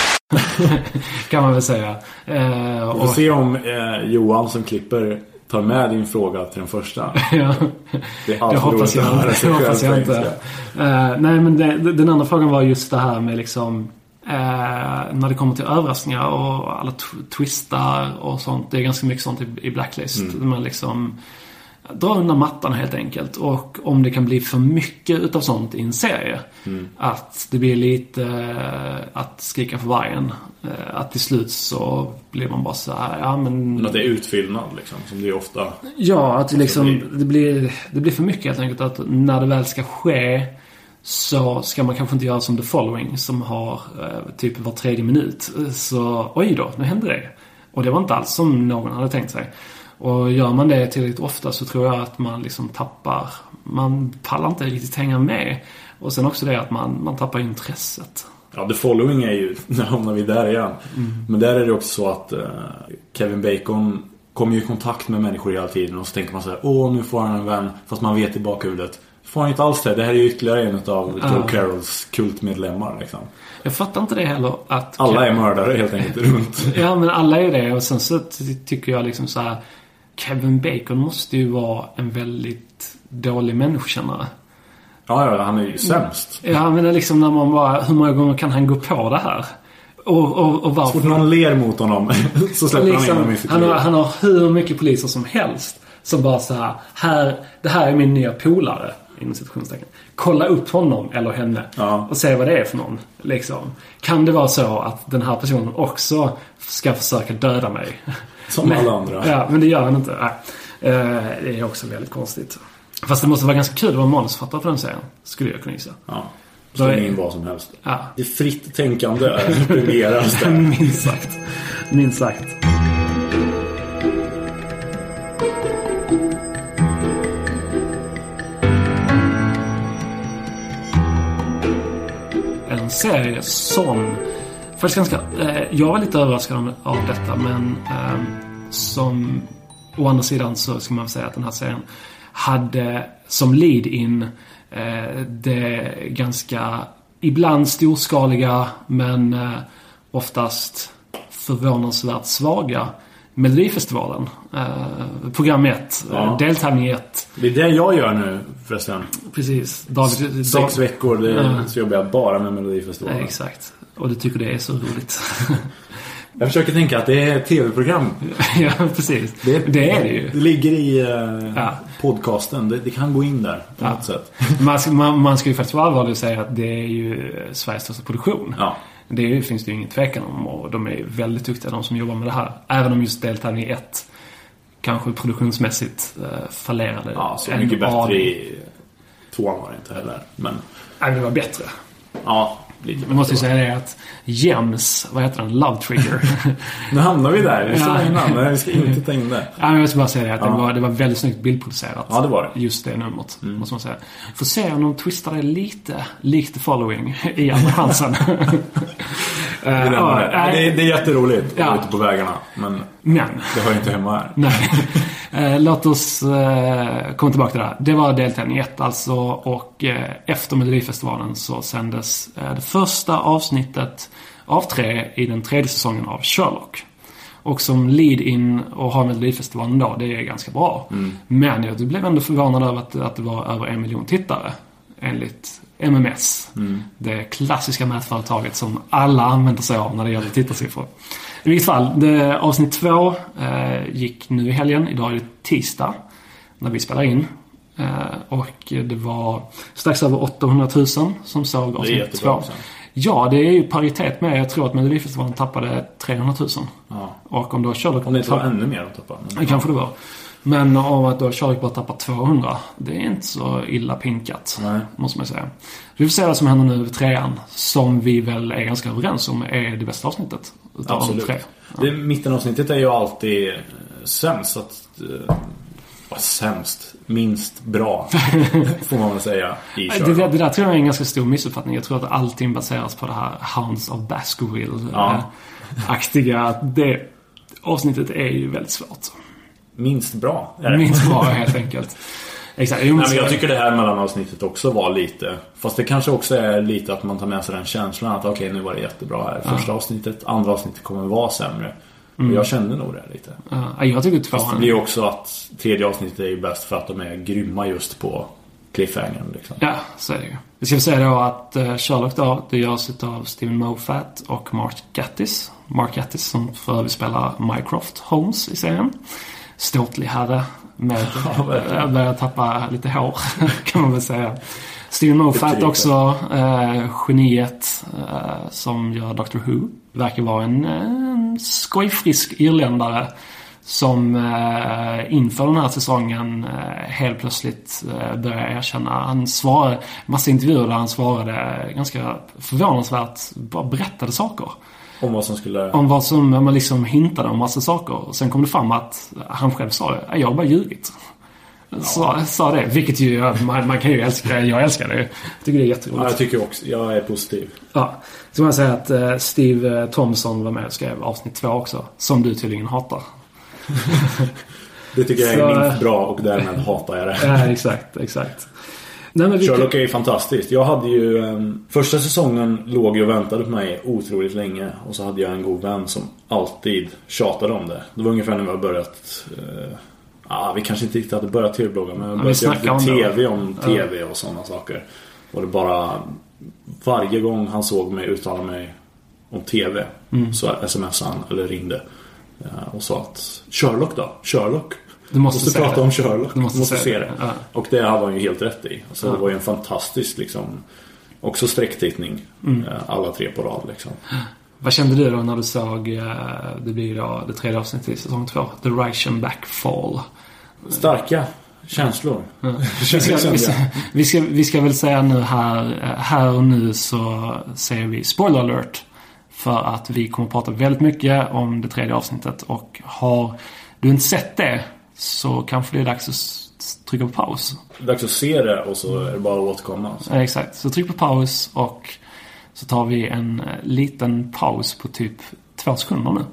Kan man väl säga. Vi får se om Johan som klipper tar med din fråga till den första. Ja. Det hoppas jag inte. Nej, men den andra frågan var just det här med liksom när det kommer till överraskningar och alla twistar och sånt. Det är ganska mycket sånt i Blacklist. Man liksom drar undan mattan helt enkelt. Och om det kan bli för mycket utav sånt i en serie, att det blir lite att skrika för vargen, att till slut så blir man bara så här, men att det är utfyllnad liksom, som det är ofta. Ja, att liksom, det blir för mycket helt enkelt, att när det väl ska ske så ska man kanske inte göra som The Following, som har typ var 3:e minut. Så oj då, nu hände det. Och det var inte alls som någon hade tänkt sig. Och gör man det tillräckligt ofta så tror jag att man liksom man pallar inte riktigt hänga med. Och sen också det att man tappar intresset. Ja, The Following är ju, nu hamnar vi där igen. Men där är det också så att Kevin Bacon kommer ju i kontakt med människor hela tiden. Och så tänker man så här, nu får han en vän. Fast man vet i bakhuvudet, får han inte alls det. Det här är ju ytterligare en av Joe Carrolls kultmedlemmar liksom. Jag fattar inte det heller, att alla är mördare helt enkelt runt. Ja, men alla är det. Och sen så tycker jag liksom så här, Kevin Bacon måste ju vara en väldigt dålig människokännare. Ja, han är ju sämst. Ja, men det är liksom när man bara, hur många gånger kan han gå på det här? Och varför? Så fort någon ler mot honom så släpper liksom, han in honom i sitt liv. Han har hur mycket poliser som helst som bara så här, det här är min nya polare, inom citationstecken. Kolla upp honom eller henne och se vad det är för någon. Liksom. Kan det vara så att den här personen också ska försöka döda mig? Som alla andra. Ja, men det gör han inte. Nej. Det är också väldigt konstigt. Fast det måste vara ganska kul att vara manusförfattare för den serien, skulle jag kunna gissa. Ja, så det är ingen vad som helst. Ja. Det är fritt tänkande. Minst sagt. En serie som faktiskt ganska, jag var lite överraskad av detta, men som å andra sidan så ska man säga att den här serien hade som lead-in det ganska ibland storskaliga men oftast förvånansvärt svaga Melodifestivalen. Program 1, deltävling 1. Det är det jag gör nu förresten. Precis. 6 veckor så jobbar jag bara med Melodifestivalen. Exakt. Och du tycker det är så roligt. Jag försöker tänka att det är ett tv-program. Ja, precis. Det är det ju. Det ligger i podcasten. Det kan gå in där på något sätt. Man ska ju faktiskt vara allvarlig och säga att det är ju Sveriges största produktion. Ja. Det finns det ju ingen tvekan om. Och de är väldigt duktiga, de som jobbar med det här. Även om just deltävling 1 kanske produktionsmässigt fallerade. Ja, så mycket bättre i 2 var det inte heller. Men det var bättre. Ja. Man måste ju säga det att Jems, vad heter den? Love Trigger. Nu hamnar vi där. Vi ska inte ta in det. Jag ska bara säga det att det var väldigt snyggt bildproducerat. Ja, det var det. Just det numret, måste man säga. Får se om de twistar det lite likt The Following i andra chansen. Det är jätteroligt ute på vägarna. Men det hör inte hemma här. Nej. Låt oss komma tillbaka till det här. Det var deltävling 1 alltså. Och efter Melodifestivalen så sändes det första avsnittet av 3 i den 3:e säsongen av Sherlock. Och som lead-in och har Melodifestivalen då, det är ganska bra. Men jag blev ändå förvånad över att det var över 1 miljon tittare enligt MMS. Det klassiska mätföretaget som alla använder sig av när det gäller tittarsiffror. I vilket fall, avsnitt 2 gick nu i helgen. Idag är det tisdag när vi spelar in. Och det var strax över 800 000 som såg avsnitt 2. Ja, det är ju paritet med. Jag tror att Melodifestivalen tappade 300 000. Ja. Och om då Sherlock... Om det inte var ännu mer att tappa. Det kanske det var. Men om att då Sherlock bara tappar 200, det är inte så illa pinkat. Nej. Måste man säga. Vi får se vad som händer nu vid 3:an. Som vi väl är ganska överens om är det bästa avsnittet utav Absolut. de 3. Ja. Det mittenavsnittet är ju alltid sämst. Sämst. Minst bra. Får man väl säga. Det där tror jag är en ganska stor missuppfattning. Jag tror att allting baseras på det här Hounds of Baskerville-aktiga. Det avsnittet är ju väldigt svårt. Minst bra. Minst bra helt enkelt. Exakt. Nej, men jag tycker det här mellanavsnittet också var lite. Fast det kanske också är lite att man tar med sig den känslan att okej, nu var det jättebra här. Första avsnittet, andra avsnittet kommer vara sämre. Och jag kände nog det lite. Jag tycker fast det blir också att tredje avsnittet är ju bäst för att de är grymma just på cliffhangern liksom. Ja, så är det ju. Vi ska säga då att Sherlock då, det görs av Steven Moffat och Mark Gatiss. Mark Gatiss som för övrigt spelar Mycroft Holmes i serien. Ståtlig herre med börjar tappa lite hår kan man väl säga. Steven Moffat också geniet som gör Doctor Who. Verkar vara en skojfrisk irländare som inför den här säsongen helt plötsligt började erkänna. Han svarade massa intervjuer där han svarade ganska förvånansvärt, bara berättade saker. Om vad som skulle... Om vad som man liksom hintade om massa saker. Och sen kom det fram att han själv sa det. Jag har bara ljugit. Sa det. Vilket ju man kan ju älska. Jag älskar det. Jag tycker det är jätteroligt. Ja, jag tycker också. Jag är positiv. Ja. Så man säger att Steve Thompson var med och skrev avsnitt 2 också. Som du tydligen hatar. Det tycker jag är minst bra och därmed hatar jag det. Ja, exakt. Nej, men Sherlock är ju fantastiskt. Jag hade ju första säsongen låg ju och väntade på mig otroligt länge. Och så hade jag en god vän som alltid tjatade om det. Det var ungefär när vi hade börjat vi kanske inte riktigt hade börjat tv-blogga, men vi började göra tv om tv och sådana saker. Och det bara varje gång han såg mig uttala mig om tv så smsade han eller ringde och sa att Sherlock du måste prata om Sherlock. Du måste se det. Ja. Och det hade han ju helt rätt i. Så det var ju en fantastisk liksom, också sträcktittning alla 3 på rad liksom. Vad kände du då när du såg det blir då det 3:e avsnittet i säsong 2, The Reichenbach Fall? Starka känslor. Ja. Vi ska väl säga nu här och nu så ser vi spoiler alert för att vi kommer att prata väldigt mycket om det 3:e avsnittet, och har du inte sett det så kanske det är dags att trycka på paus. Det är dags att se det och så är det bara att återkomma. Ja, exakt. Så tryck på paus och så tar vi en liten paus på typ 2 sekunder nu.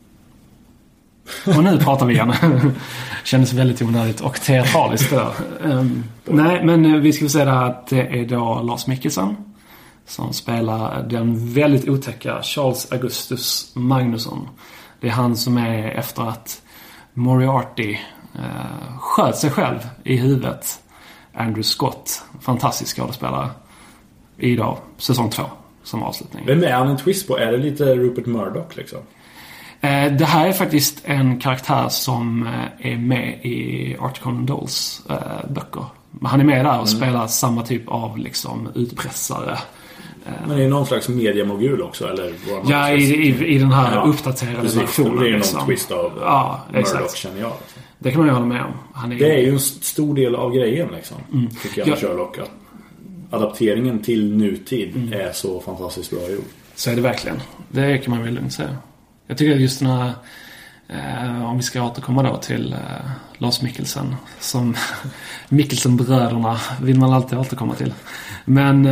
Och nu pratar vi igen. Kändes väldigt onödigt och teatraliskt där. Nej, men vi ska säga det här att det är då Lars Mikkelsen som spelar den väldigt otäcka Charles Augustus Magnusson. Det är han som är efter att Moriarty sköt sig själv i huvudet. Andrew Scott, fantastisk skådespelare, i då säsong 2 som avslutning. Vem är han en twist på? Är det lite Rupert Murdoch liksom? Det här är faktiskt en karaktär som är med i Arthur Conan Doyles böcker. Han är med där och spelar samma typ av liksom utpressare. Men är det någon slags mediamogul också? Eller ja, i den här uppdaterade versionen. Det är någon twist av Murdoch, känner jag. Alltså. Det kan man ju hålla med om. Det är ju en stor del av grejen liksom, tycker jag med Sherlock. Att adapteringen till nutid är så fantastiskt bra gjord. Så är det verkligen. Det kan man väl lugnt säga. Jag tycker att just den här om vi ska återkomma då till Lars Mikkelsen, som Mikkelsen-bröderna vill man alltid återkomma till. Men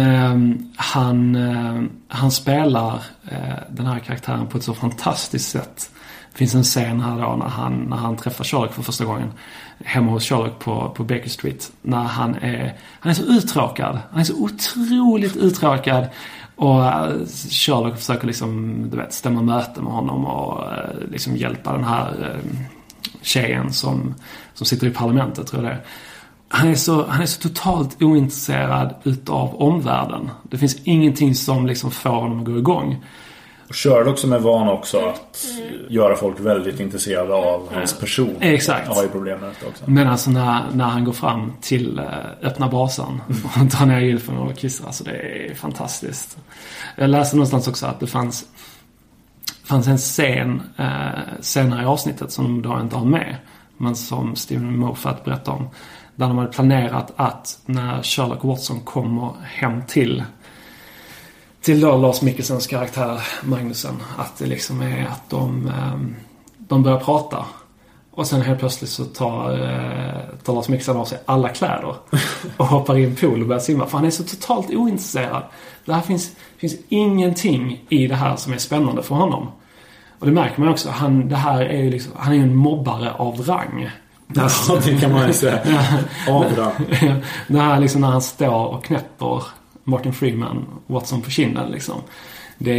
han spelar den här karaktären på ett så fantastiskt sätt. Det finns en scen här då när han träffar Sherlock för första gången hemma hos Sherlock på Baker Street, när han är så uttråkad. Han är så otroligt uttråkad. Och Sherlock försöker liksom, stämma möte med honom och liksom hjälpa den här tjejen som sitter i parlamentet, tror jag det är. Han är så totalt ointresserad utav omvärlden. Det finns ingenting som liksom får honom att gå igång. Och Sherlock som är van också att göra folk väldigt intresserade av hans person. Exakt. Jag har ju problem med det också. Men alltså när han går fram till öppna basen och tar ner gylfen och kissar, alltså det är fantastiskt. Jag läste någonstans också att det fanns en scen senare i avsnittet som de då inte har med, men som Steven Moffat berättade om, där de hade planerat att när Sherlock Watson kommer hem till då Lars Mikkelsens karaktär Magnussen, att det liksom är att de börjar prata och sen helt plötsligt så tar Lars Mikkelsen av sig alla kläder och hoppar i en pool och börjar simma, för han är så totalt ointresserad. Det här finns ingenting i det här som är spännande för honom. Och det märker man också. Han är ju en mobbare av rang. Alltså, det kan man ju säga. Av rang. Det här liksom när han står och knäpper Martin Freeman Watson på kinden liksom. Det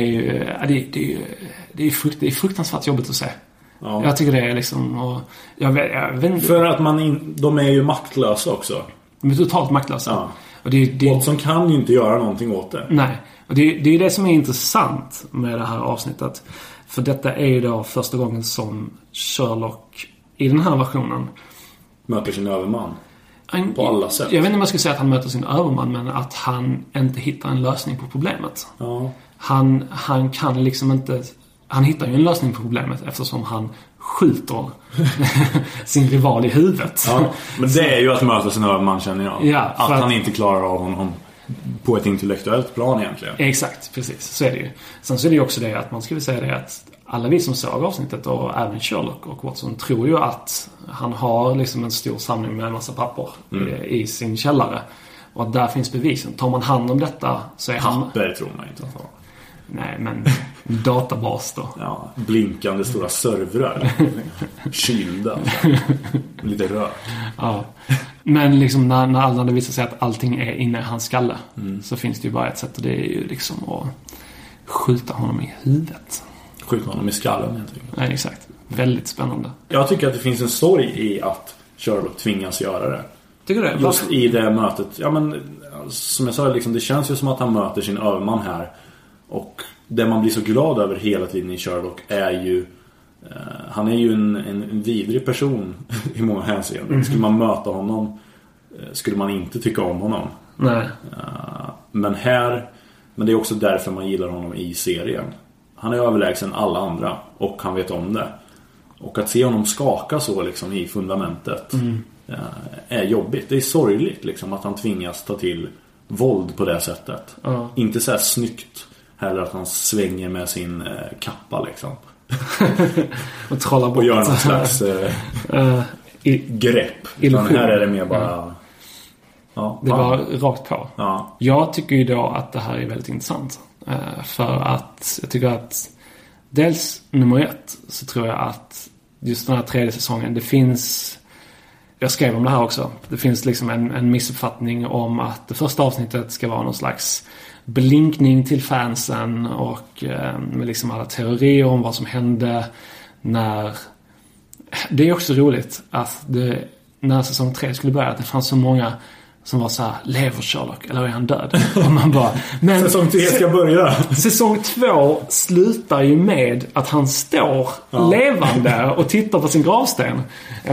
är fruktansvärt jobbigt att se. Ja. Jag tycker det är liksom, och jag vet, för att de är ju maktlösa också. De är totalt maktlösa. Ja. Och Watson kan ju inte göra någonting åt det. Nej. Och det är det som är intressant med det här avsnittet. För detta är ju då första gången som Sherlock i den här versionen möter sin överman. På alla sätt. Jag vet inte om jag ska säga att han möter sin överman, men att han inte hittar en lösning på problemet. Ja. Han kan liksom inte... Han hittar ju en lösning på problemet eftersom han skjuter sin rival i huvudet. Ja, men det är ju att möta sin överman, känner jag. Ja, att han inte klarar av honom på ett intellektuellt plan egentligen. Exakt, precis. Så är det ju. Sen så är det ju också det att man skulle säga det att alla vi som såg avsnittet och även Sherlock och Watson tror ju att han har liksom en stor samling med en massa papper i sin källare. Och att där finns bevisen. Tar man hand om detta så är papper tror man inte att ha. Nej, men databas då. Ja, blinkande stora servrar. Kylda. Lite rört. Ja. Men liksom när alla visar sig att allting är inne i hans skalle, så finns det ju bara ett sätt, och det är ju liksom att skjuta honom i huvudet. Skjuta honom i skallen egentligen. Nej, exakt. Väldigt spännande. Jag tycker att det finns en story i att Sherlock tvingas göra det. Tycker du det? Just i det mötet. Ja, men som jag sa, liksom, det känns ju som att han möter sin överman här. Och det man blir så glad över hela tiden i Sherlock är ju han är ju en vidrig person i många hänseenden. Skulle man möta honom skulle man inte tycka om honom. Nej. Men det är också därför man gillar honom i serien. Han är överlägsen alla andra och han vet om det. Och att se honom skaka så liksom i fundamentet är jobbigt. Det är sorgligt liksom att han tvingas ta till våld på det sättet. Inte så här snyggt heller att han svänger med sin kappa liksom. Och trollar bort. Och gör någon slags grepp. Utan här är det mer bara... Ja, det var rakt på. Ja. Jag tycker ju då att det här är väldigt intressant. För att jag tycker att dels nummer 1 så tror jag att just den här 3:e säsongen, det finns... Jag skrev om det här också. Det finns liksom en missuppfattning om att det första avsnittet ska vara någon slags blinkning till fansen och med liksom alla teorier om vad som hände när... Det är också roligt att när säsong 3 skulle börja, att det fanns så många som var så här: lever Sherlock eller är han död? Och man bara, men säsong 3 ska börja. Säsong 2 slutar ju med att han står levande och tittar på sin gravsten.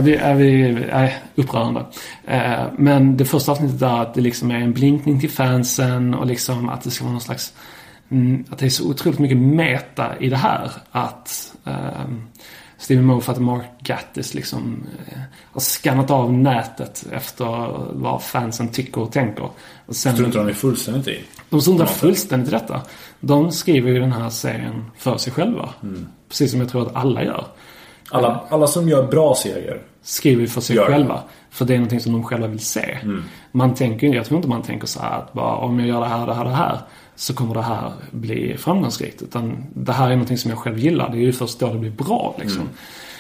Är upprörande. Men det första avsnittet är att det liksom är en blinkning till fansen och liksom att det ska vara någon slags att det är så otroligt mycket meta i det här att Steven Moffat och Mark Gatiss liksom har skannat av nätet efter vad fansen tycker och tänker. Och sen, tror inte de är fullständigt i? De struntar fullständigt i detta. De skriver ju den här serien för sig själva. Precis som jag tror att alla gör. Alla som gör bra serier skriver för sig själva. För det är någonting som de själva vill se. Jag tror inte man tänker så här att bara, om jag gör det här så kommer det här bli framgångsrikt. Utan det här är någonting som jag själv gillar. Det är ju först då det blir bra liksom.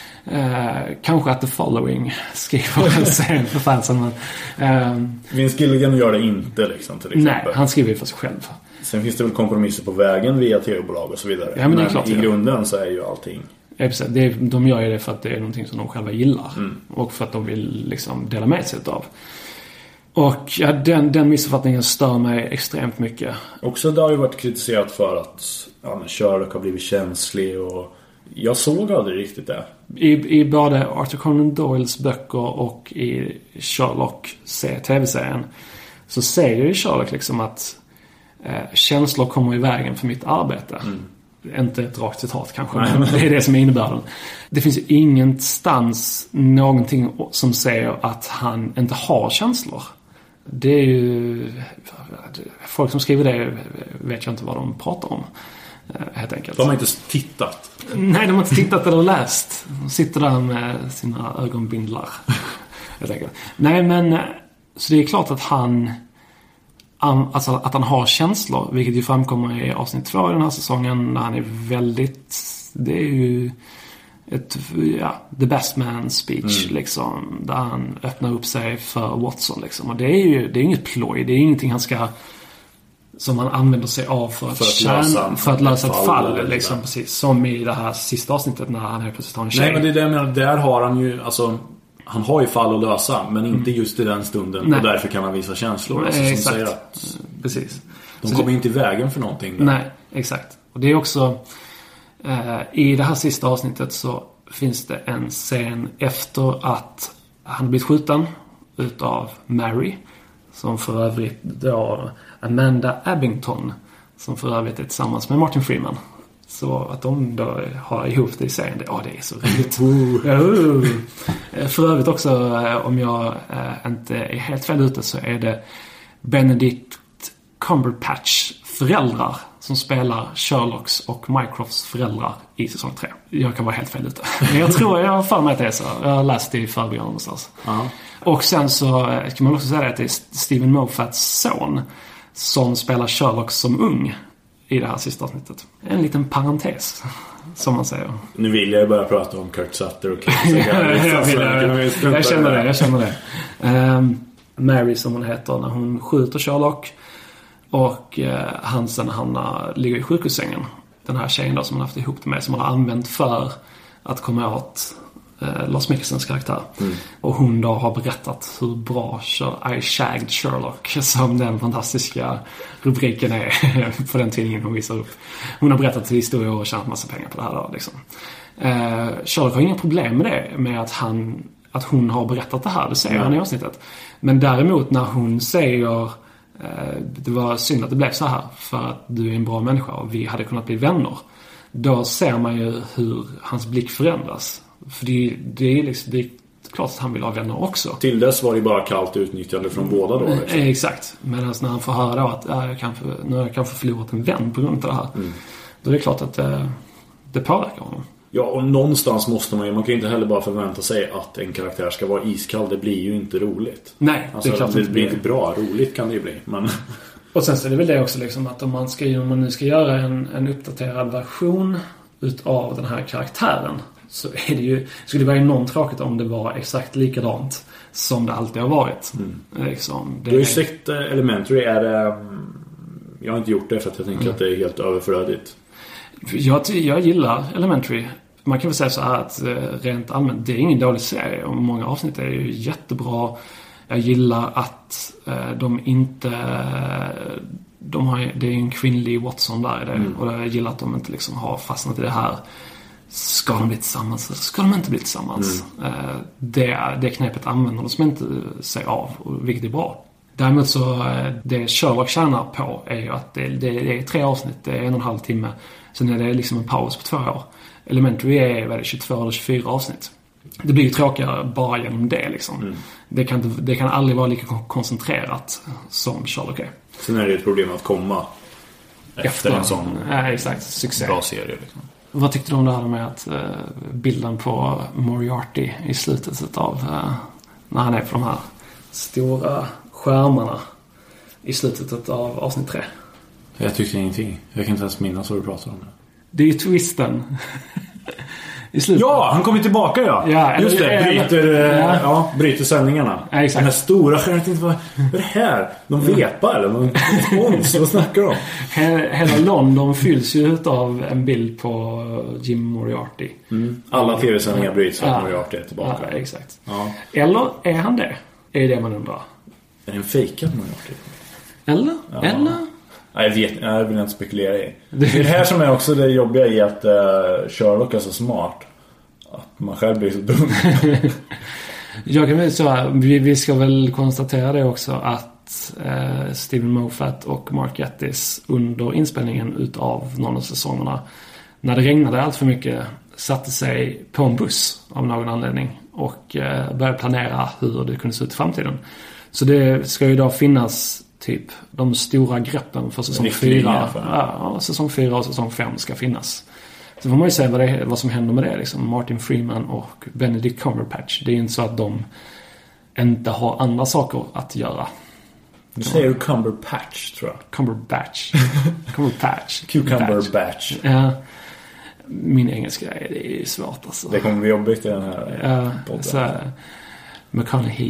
Kanske att The Following skriver en scen för fansen. Vince Gilligan gör det inte liksom, till exempel. Nej, han skriver ju för sig själv. Sen finns det väl kompromisser på vägen via tv-bolag och så vidare. Ja, men det är klart, i grunden så är ju allting... De gör ju det för att det är någonting som de själva gillar. Och för att de vill liksom dela med sig av. Och ja, den missuppfattningen stör mig extremt mycket. Också det har ju varit kritiserat för att Sherlock har blivit känslig och jag såg aldrig riktigt det. I både Arthur Conan Doyles böcker och i Sherlock tv-serien så säger ju Sherlock liksom att känslor kommer i vägen för mitt arbete. Inte ett rakt citat kanske, men det är det som är innebörden. Det finns ju ingenstans någonting som säger att han inte har känslor. Det är ju... Folk som skriver det vet jag inte vad de pratar om. Helt enkelt. De har inte tittat. Nej, de har inte tittat eller läst. De sitter där med sina ögonbindlar. Helt enkelt. Nej, men... Så det är klart att att han har känslor, vilket ju framkommer i avsnitt 2 i den här säsongen när han är väldigt... Det är ju the best man speech liksom, där han öppnar upp sig för Watson liksom. Och det är inget ploj, det är ingenting han ska som han använder sig av för att lösa ett fall liksom, precis som i det här sista avsnittet när han helt plötsligt har en tjej. Nej, men det är det jag menar, där har han ju alltså han har ju fall att lösa, men inte just i den stunden. Nej. Och därför kan han visa känslor. Alltså, som säger att precis. De kommer inte i vägen för någonting. Där. Nej, exakt. Och det är också... I det här sista avsnittet så finns det en scen efter att han blivit skjuten utav Mary. Som för övrigt då Amanda Abbington. Som för övrigt är tillsammans med Martin Freeman. Så att de då har ihop det i serien, det är så roligt. För övrigt också, om jag inte är helt fel ute, så är det Benedict Cumberbatch föräldrar som spelar Sherlocks och Mycrofts föräldrar i säsong 3. Jag kan vara helt fel ute. Men jag tror, jag har för mig att det är så. Jag har läst det i förbigående någonstans. Och sen så kan man också säga att det är Stephen Moffats son som spelar Sherlock som ung i det här sista avsnittet. En liten parentes, som man säger. Nu vill jag börja prata om Kurt Sutter och jag känner det. Mary som hon heter när hon skjuter Sherlock. Och han sen ligger i sjukhussängen. Den här tjejen då som han haft ihop det med, som han har använt för att komma åt Lars Mickelsens karaktär. Och hon då har berättat hur bra I shagged Sherlock, som den fantastiska rubriken är på den tidningen hon visar upp. Hon har berättat historier och tjänat massa pengar på det här då, liksom. Sherlock har inga problem med det, med att hon har berättat det här, det säger han i avsnittet. Men däremot när hon säger det var synd att det blev så här för att du är en bra människa och vi hade kunnat bli vänner, då ser man ju hur hans blick förändras. För det är klart att han vill ha vänner också. Till dess var det bara kallt utnyttjande från båda då. Liksom. Exakt. Medan när han får höra då att nu har jag kanske förlorat en vän på grund av det här. Då är det klart att det påverkar honom. Ja, och någonstans måste man kan ju inte heller bara förvänta sig att en karaktär ska vara iskall. Det blir ju inte roligt. Nej, alltså, det är klart det blir inte bra. Roligt kan det ju bli. Men... Och sen så är det väl det också liksom, att om man nu ska göra en uppdaterad version utav den här karaktären, så är det ju, skulle det vara enormt tråkigt om det var exakt likadant som det alltid har varit. Liksom, du har ju sett Elementary. Jag har inte gjort det för att jag tänker att det är helt överflödigt. Jag gillar Elementary. Man kan väl säga så här att rent allmänt, det är ingen dålig serie och många avsnitt är ju jättebra. Jag gillar att det är en kvinnlig Watson där i det. Och jag gillar att de inte liksom har fastnat i det här. Ska de bli tillsammans eller ska de inte bli tillsammans? Det knepet använder de som inte sig av, vilket är bra. Däremot så det Sherlock tjänar på är ju att det är 3 avsnitt, det är 1,5 timme. Sen är det liksom en paus på 2 år. Elementary är 22 eller 24 avsnitt. Det blir ju tråkigare bara genom det liksom. Det kan aldrig vara lika koncentrerat som Sherlock är. Sen är det ett problem att komma efter en sån succé. Bra serie liksom. Vad tyckte du om det här med att bilden på Moriarty i slutet av när han är på de här stora skärmarna i slutet av avsnitt 3? Jag tyckte ingenting. Jag kan inte ens minnas vad du pratar om det. Det är ju twisten. I slutet. Ja, han kommer tillbaka just det, bryter sändningarna. Ja, exakt. Den här stora skärmen, vad är det här? De vepar eller vad snackar de? Hela London fylls ju av en bild på Jim Moriarty. Alla tv-sändningar bryts för att Moriarty är tillbaka. Ja, exakt. Ja. Eller är han det? Är det man undrar? Är det en fejkat man har gjort? Eller? Ja. Eller? Nej, jag vill inte spekulera i. Det är det här som är också det jobbiga i att Sherlock är så smart. Att man själv blir så dum. Jag kan väl säga, vi ska väl konstatera det också att Steven Moffat och Mark Gatiss under inspelningen utav någon av säsongerna, när det regnade allt för mycket, satte sig på en buss av någon anledning och började planera hur det kunde se ut i framtiden. Så det ska ju då finnas typ de stora greppen för säsong 4. Ja, säsong 4 och säsong 5 ska finnas. Så får man ju se vad som händer med det liksom. Martin Freeman och Benedict Cumberbatch. Det är ju inte så att de inte har andra saker att göra. Du säger Cumberbatch, tror jag. Cumberbatch. Cucumberbatch. Ja. Min engelska det är svårt alltså. Det kommer bli jobbigt i den här podden. Så McConaughey.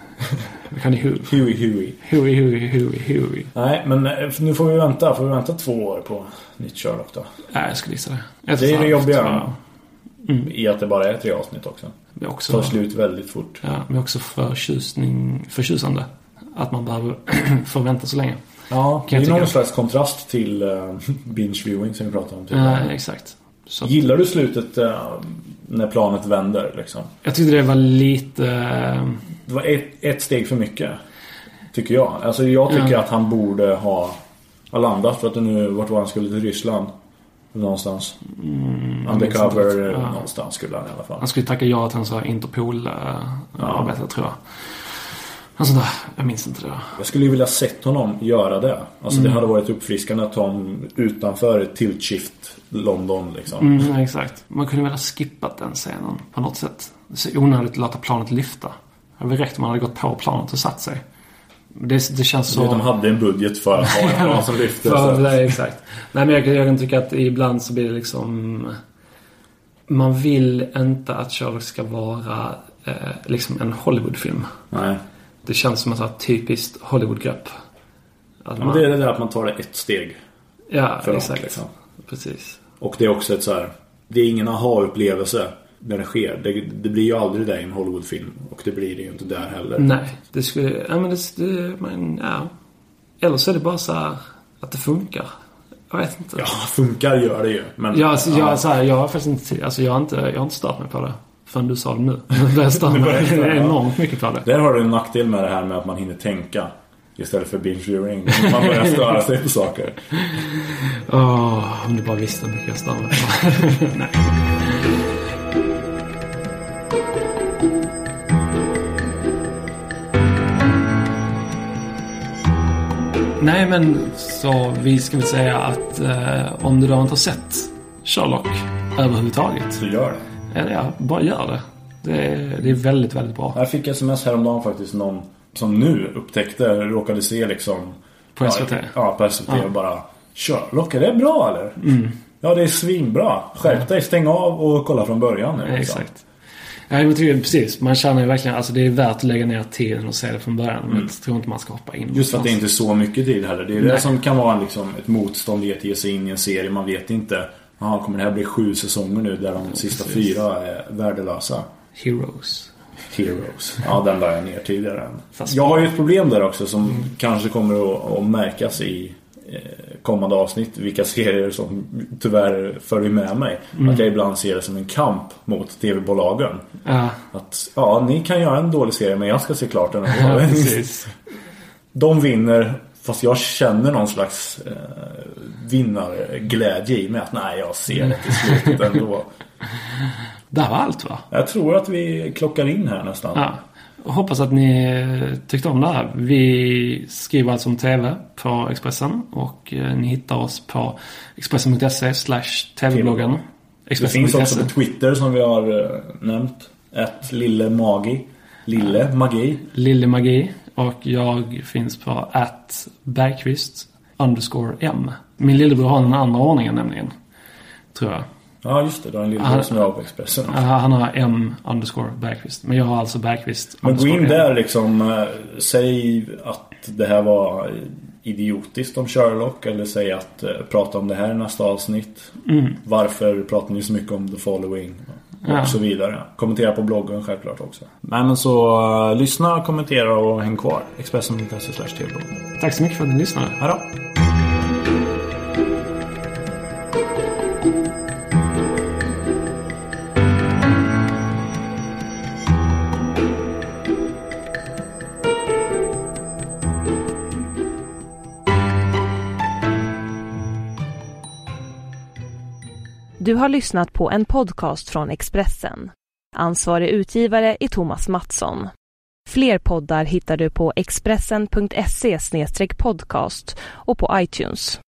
Huey. Nej, men nu får vi vänta 2 år på nytt Sherlock då. Nej, jag skulle gissa det. Det är det jobbiga i att det bara är 3 avsnitt också. Det tar slut väldigt fort. Ja, men också förtjusande att man behöver förvänta så länge. Ja, det är någon slags kontrast till binge viewing som vi pratade om tidigare. Ja, exakt. Så. Gillar du slutet när planet vänder liksom? Jag tyckte det var lite... Det var ett steg för mycket, tycker jag. Alltså jag tycker att han borde ha landat, för att nu vart var han skulle till Ryssland någonstans. Undercover någonstans skulle han i alla fall. Han skulle tacka ja att han sa Interpol arbete, tror jag. Alltså där, jag minns inte det. Jag skulle ju vilja sett honom göra det. Alltså det hade varit uppfriskande att ta honom utanför Tilt Shift London liksom. Exakt. Man kunde väl ha skippat den scenen på något sätt. Det är så onödigt att låta planet lyfta. Det hade räckt om man hade gått på planet och satt sig. Det känns så... De hade en budget för att ha en plan som lyfter. Nej, exakt. Nej, men jag kan tycka att ibland så blir det liksom... Man vill inte att Sherlock ska vara liksom en Hollywoodfilm. Nej. Det känns som ett typiskt Hollywood-grepp. Men det är det där att man tar det ett steg. Ja, för exakt. Liksom. Precis. Och det är också ett så här... Det är ingen aha-upplevelse när det sker. Det blir ju aldrig det i en Hollywoodfilm. Och det blir det ju inte där heller. Nej, det skulle... Ja, men ja. Eller så är det bara så här att det funkar. Jag vet inte. Ja, funkar gör det ju. Men, jag har faktiskt inte... Alltså jag har inte stört mig på det. Förrän du sa det nu. Jag stör mig enormt mycket på det. Där har du en nackdel med det här med att man hinner tänka istället för binge viewing. Man börjar störa sig på saker. Om du bara visste hur mycket jag stör mig på. Nej. Nej, men så vi ska väl säga att om du då inte har sett Sherlock överhuvudtaget, så gör det. Ja, bara gör det. Det är väldigt, väldigt bra. Jag fick sms häromdagen faktiskt, någon som nu råkade se liksom på SVT. Ja, på SVT och bara Sherlock, är det bra eller? Ja, det är svinbra. Skärp dig, stäng av och kolla från början nu, liksom. Exakt. Ja, jag tycker precis. Man känner ju verkligen, alltså det är värt att lägga ner tiden och se det från början. Men jag tror inte man ska hoppa in. Just för att det är inte så mycket tid heller. Det är det som kan vara liksom ett motstånd i att ge sig in i en serie. Man vet inte. Kommer det här bli 7 säsonger nu där de sista 4 är värdelösa? Heroes. Ja, den där jag ner tidigare. Jag har ju ett problem där också som kanske kommer att märkas i kommande avsnitt. Vilka serier som tyvärr följer med mig. Att jag ibland ser det som en kamp mot tv-bolagen. Att ni kan göra en dålig serie, men jag ska se klart den. Precis. De vinner, fast jag känner någon slags vinnarglädje i mig. Att nej, jag ser det till slutet ändå. Det var allt, va? Jag tror att vi klockar in här nästan. Ja. Jag hoppas att ni tyckte om det här. Vi skriver alltså om TV på Expressen. Och ni hittar oss på expressen.se/tv-bloggen. Det finns också på Twitter som vi har nämnt. Lille Magi. Och jag finns på @Bergqvist_M. Min lillebror har en andra ordningen nämligen. Tror jag. Ja, just det. Det är en lillebror som jag har på Expressen. Han har M_Bergqvist. Men jag har alltså Bergqvist. Men gå in där liksom. Säg att det här var idiotiskt om Sherlock. Eller säg att prata om det här i nästa avsnitt. Varför pratar ni så mycket om The Following? och så vidare. Kommentera på bloggen självklart också. Nej, men så lyssna, kommentera och häng kvar. Expressen.se/tv. Tack så mycket för att ni lyssnade. Hej då. Du har lyssnat på en podcast från Expressen. Ansvarig utgivare är Thomas Mattsson. Fler poddar hittar du på expressen.se/podcast och på iTunes.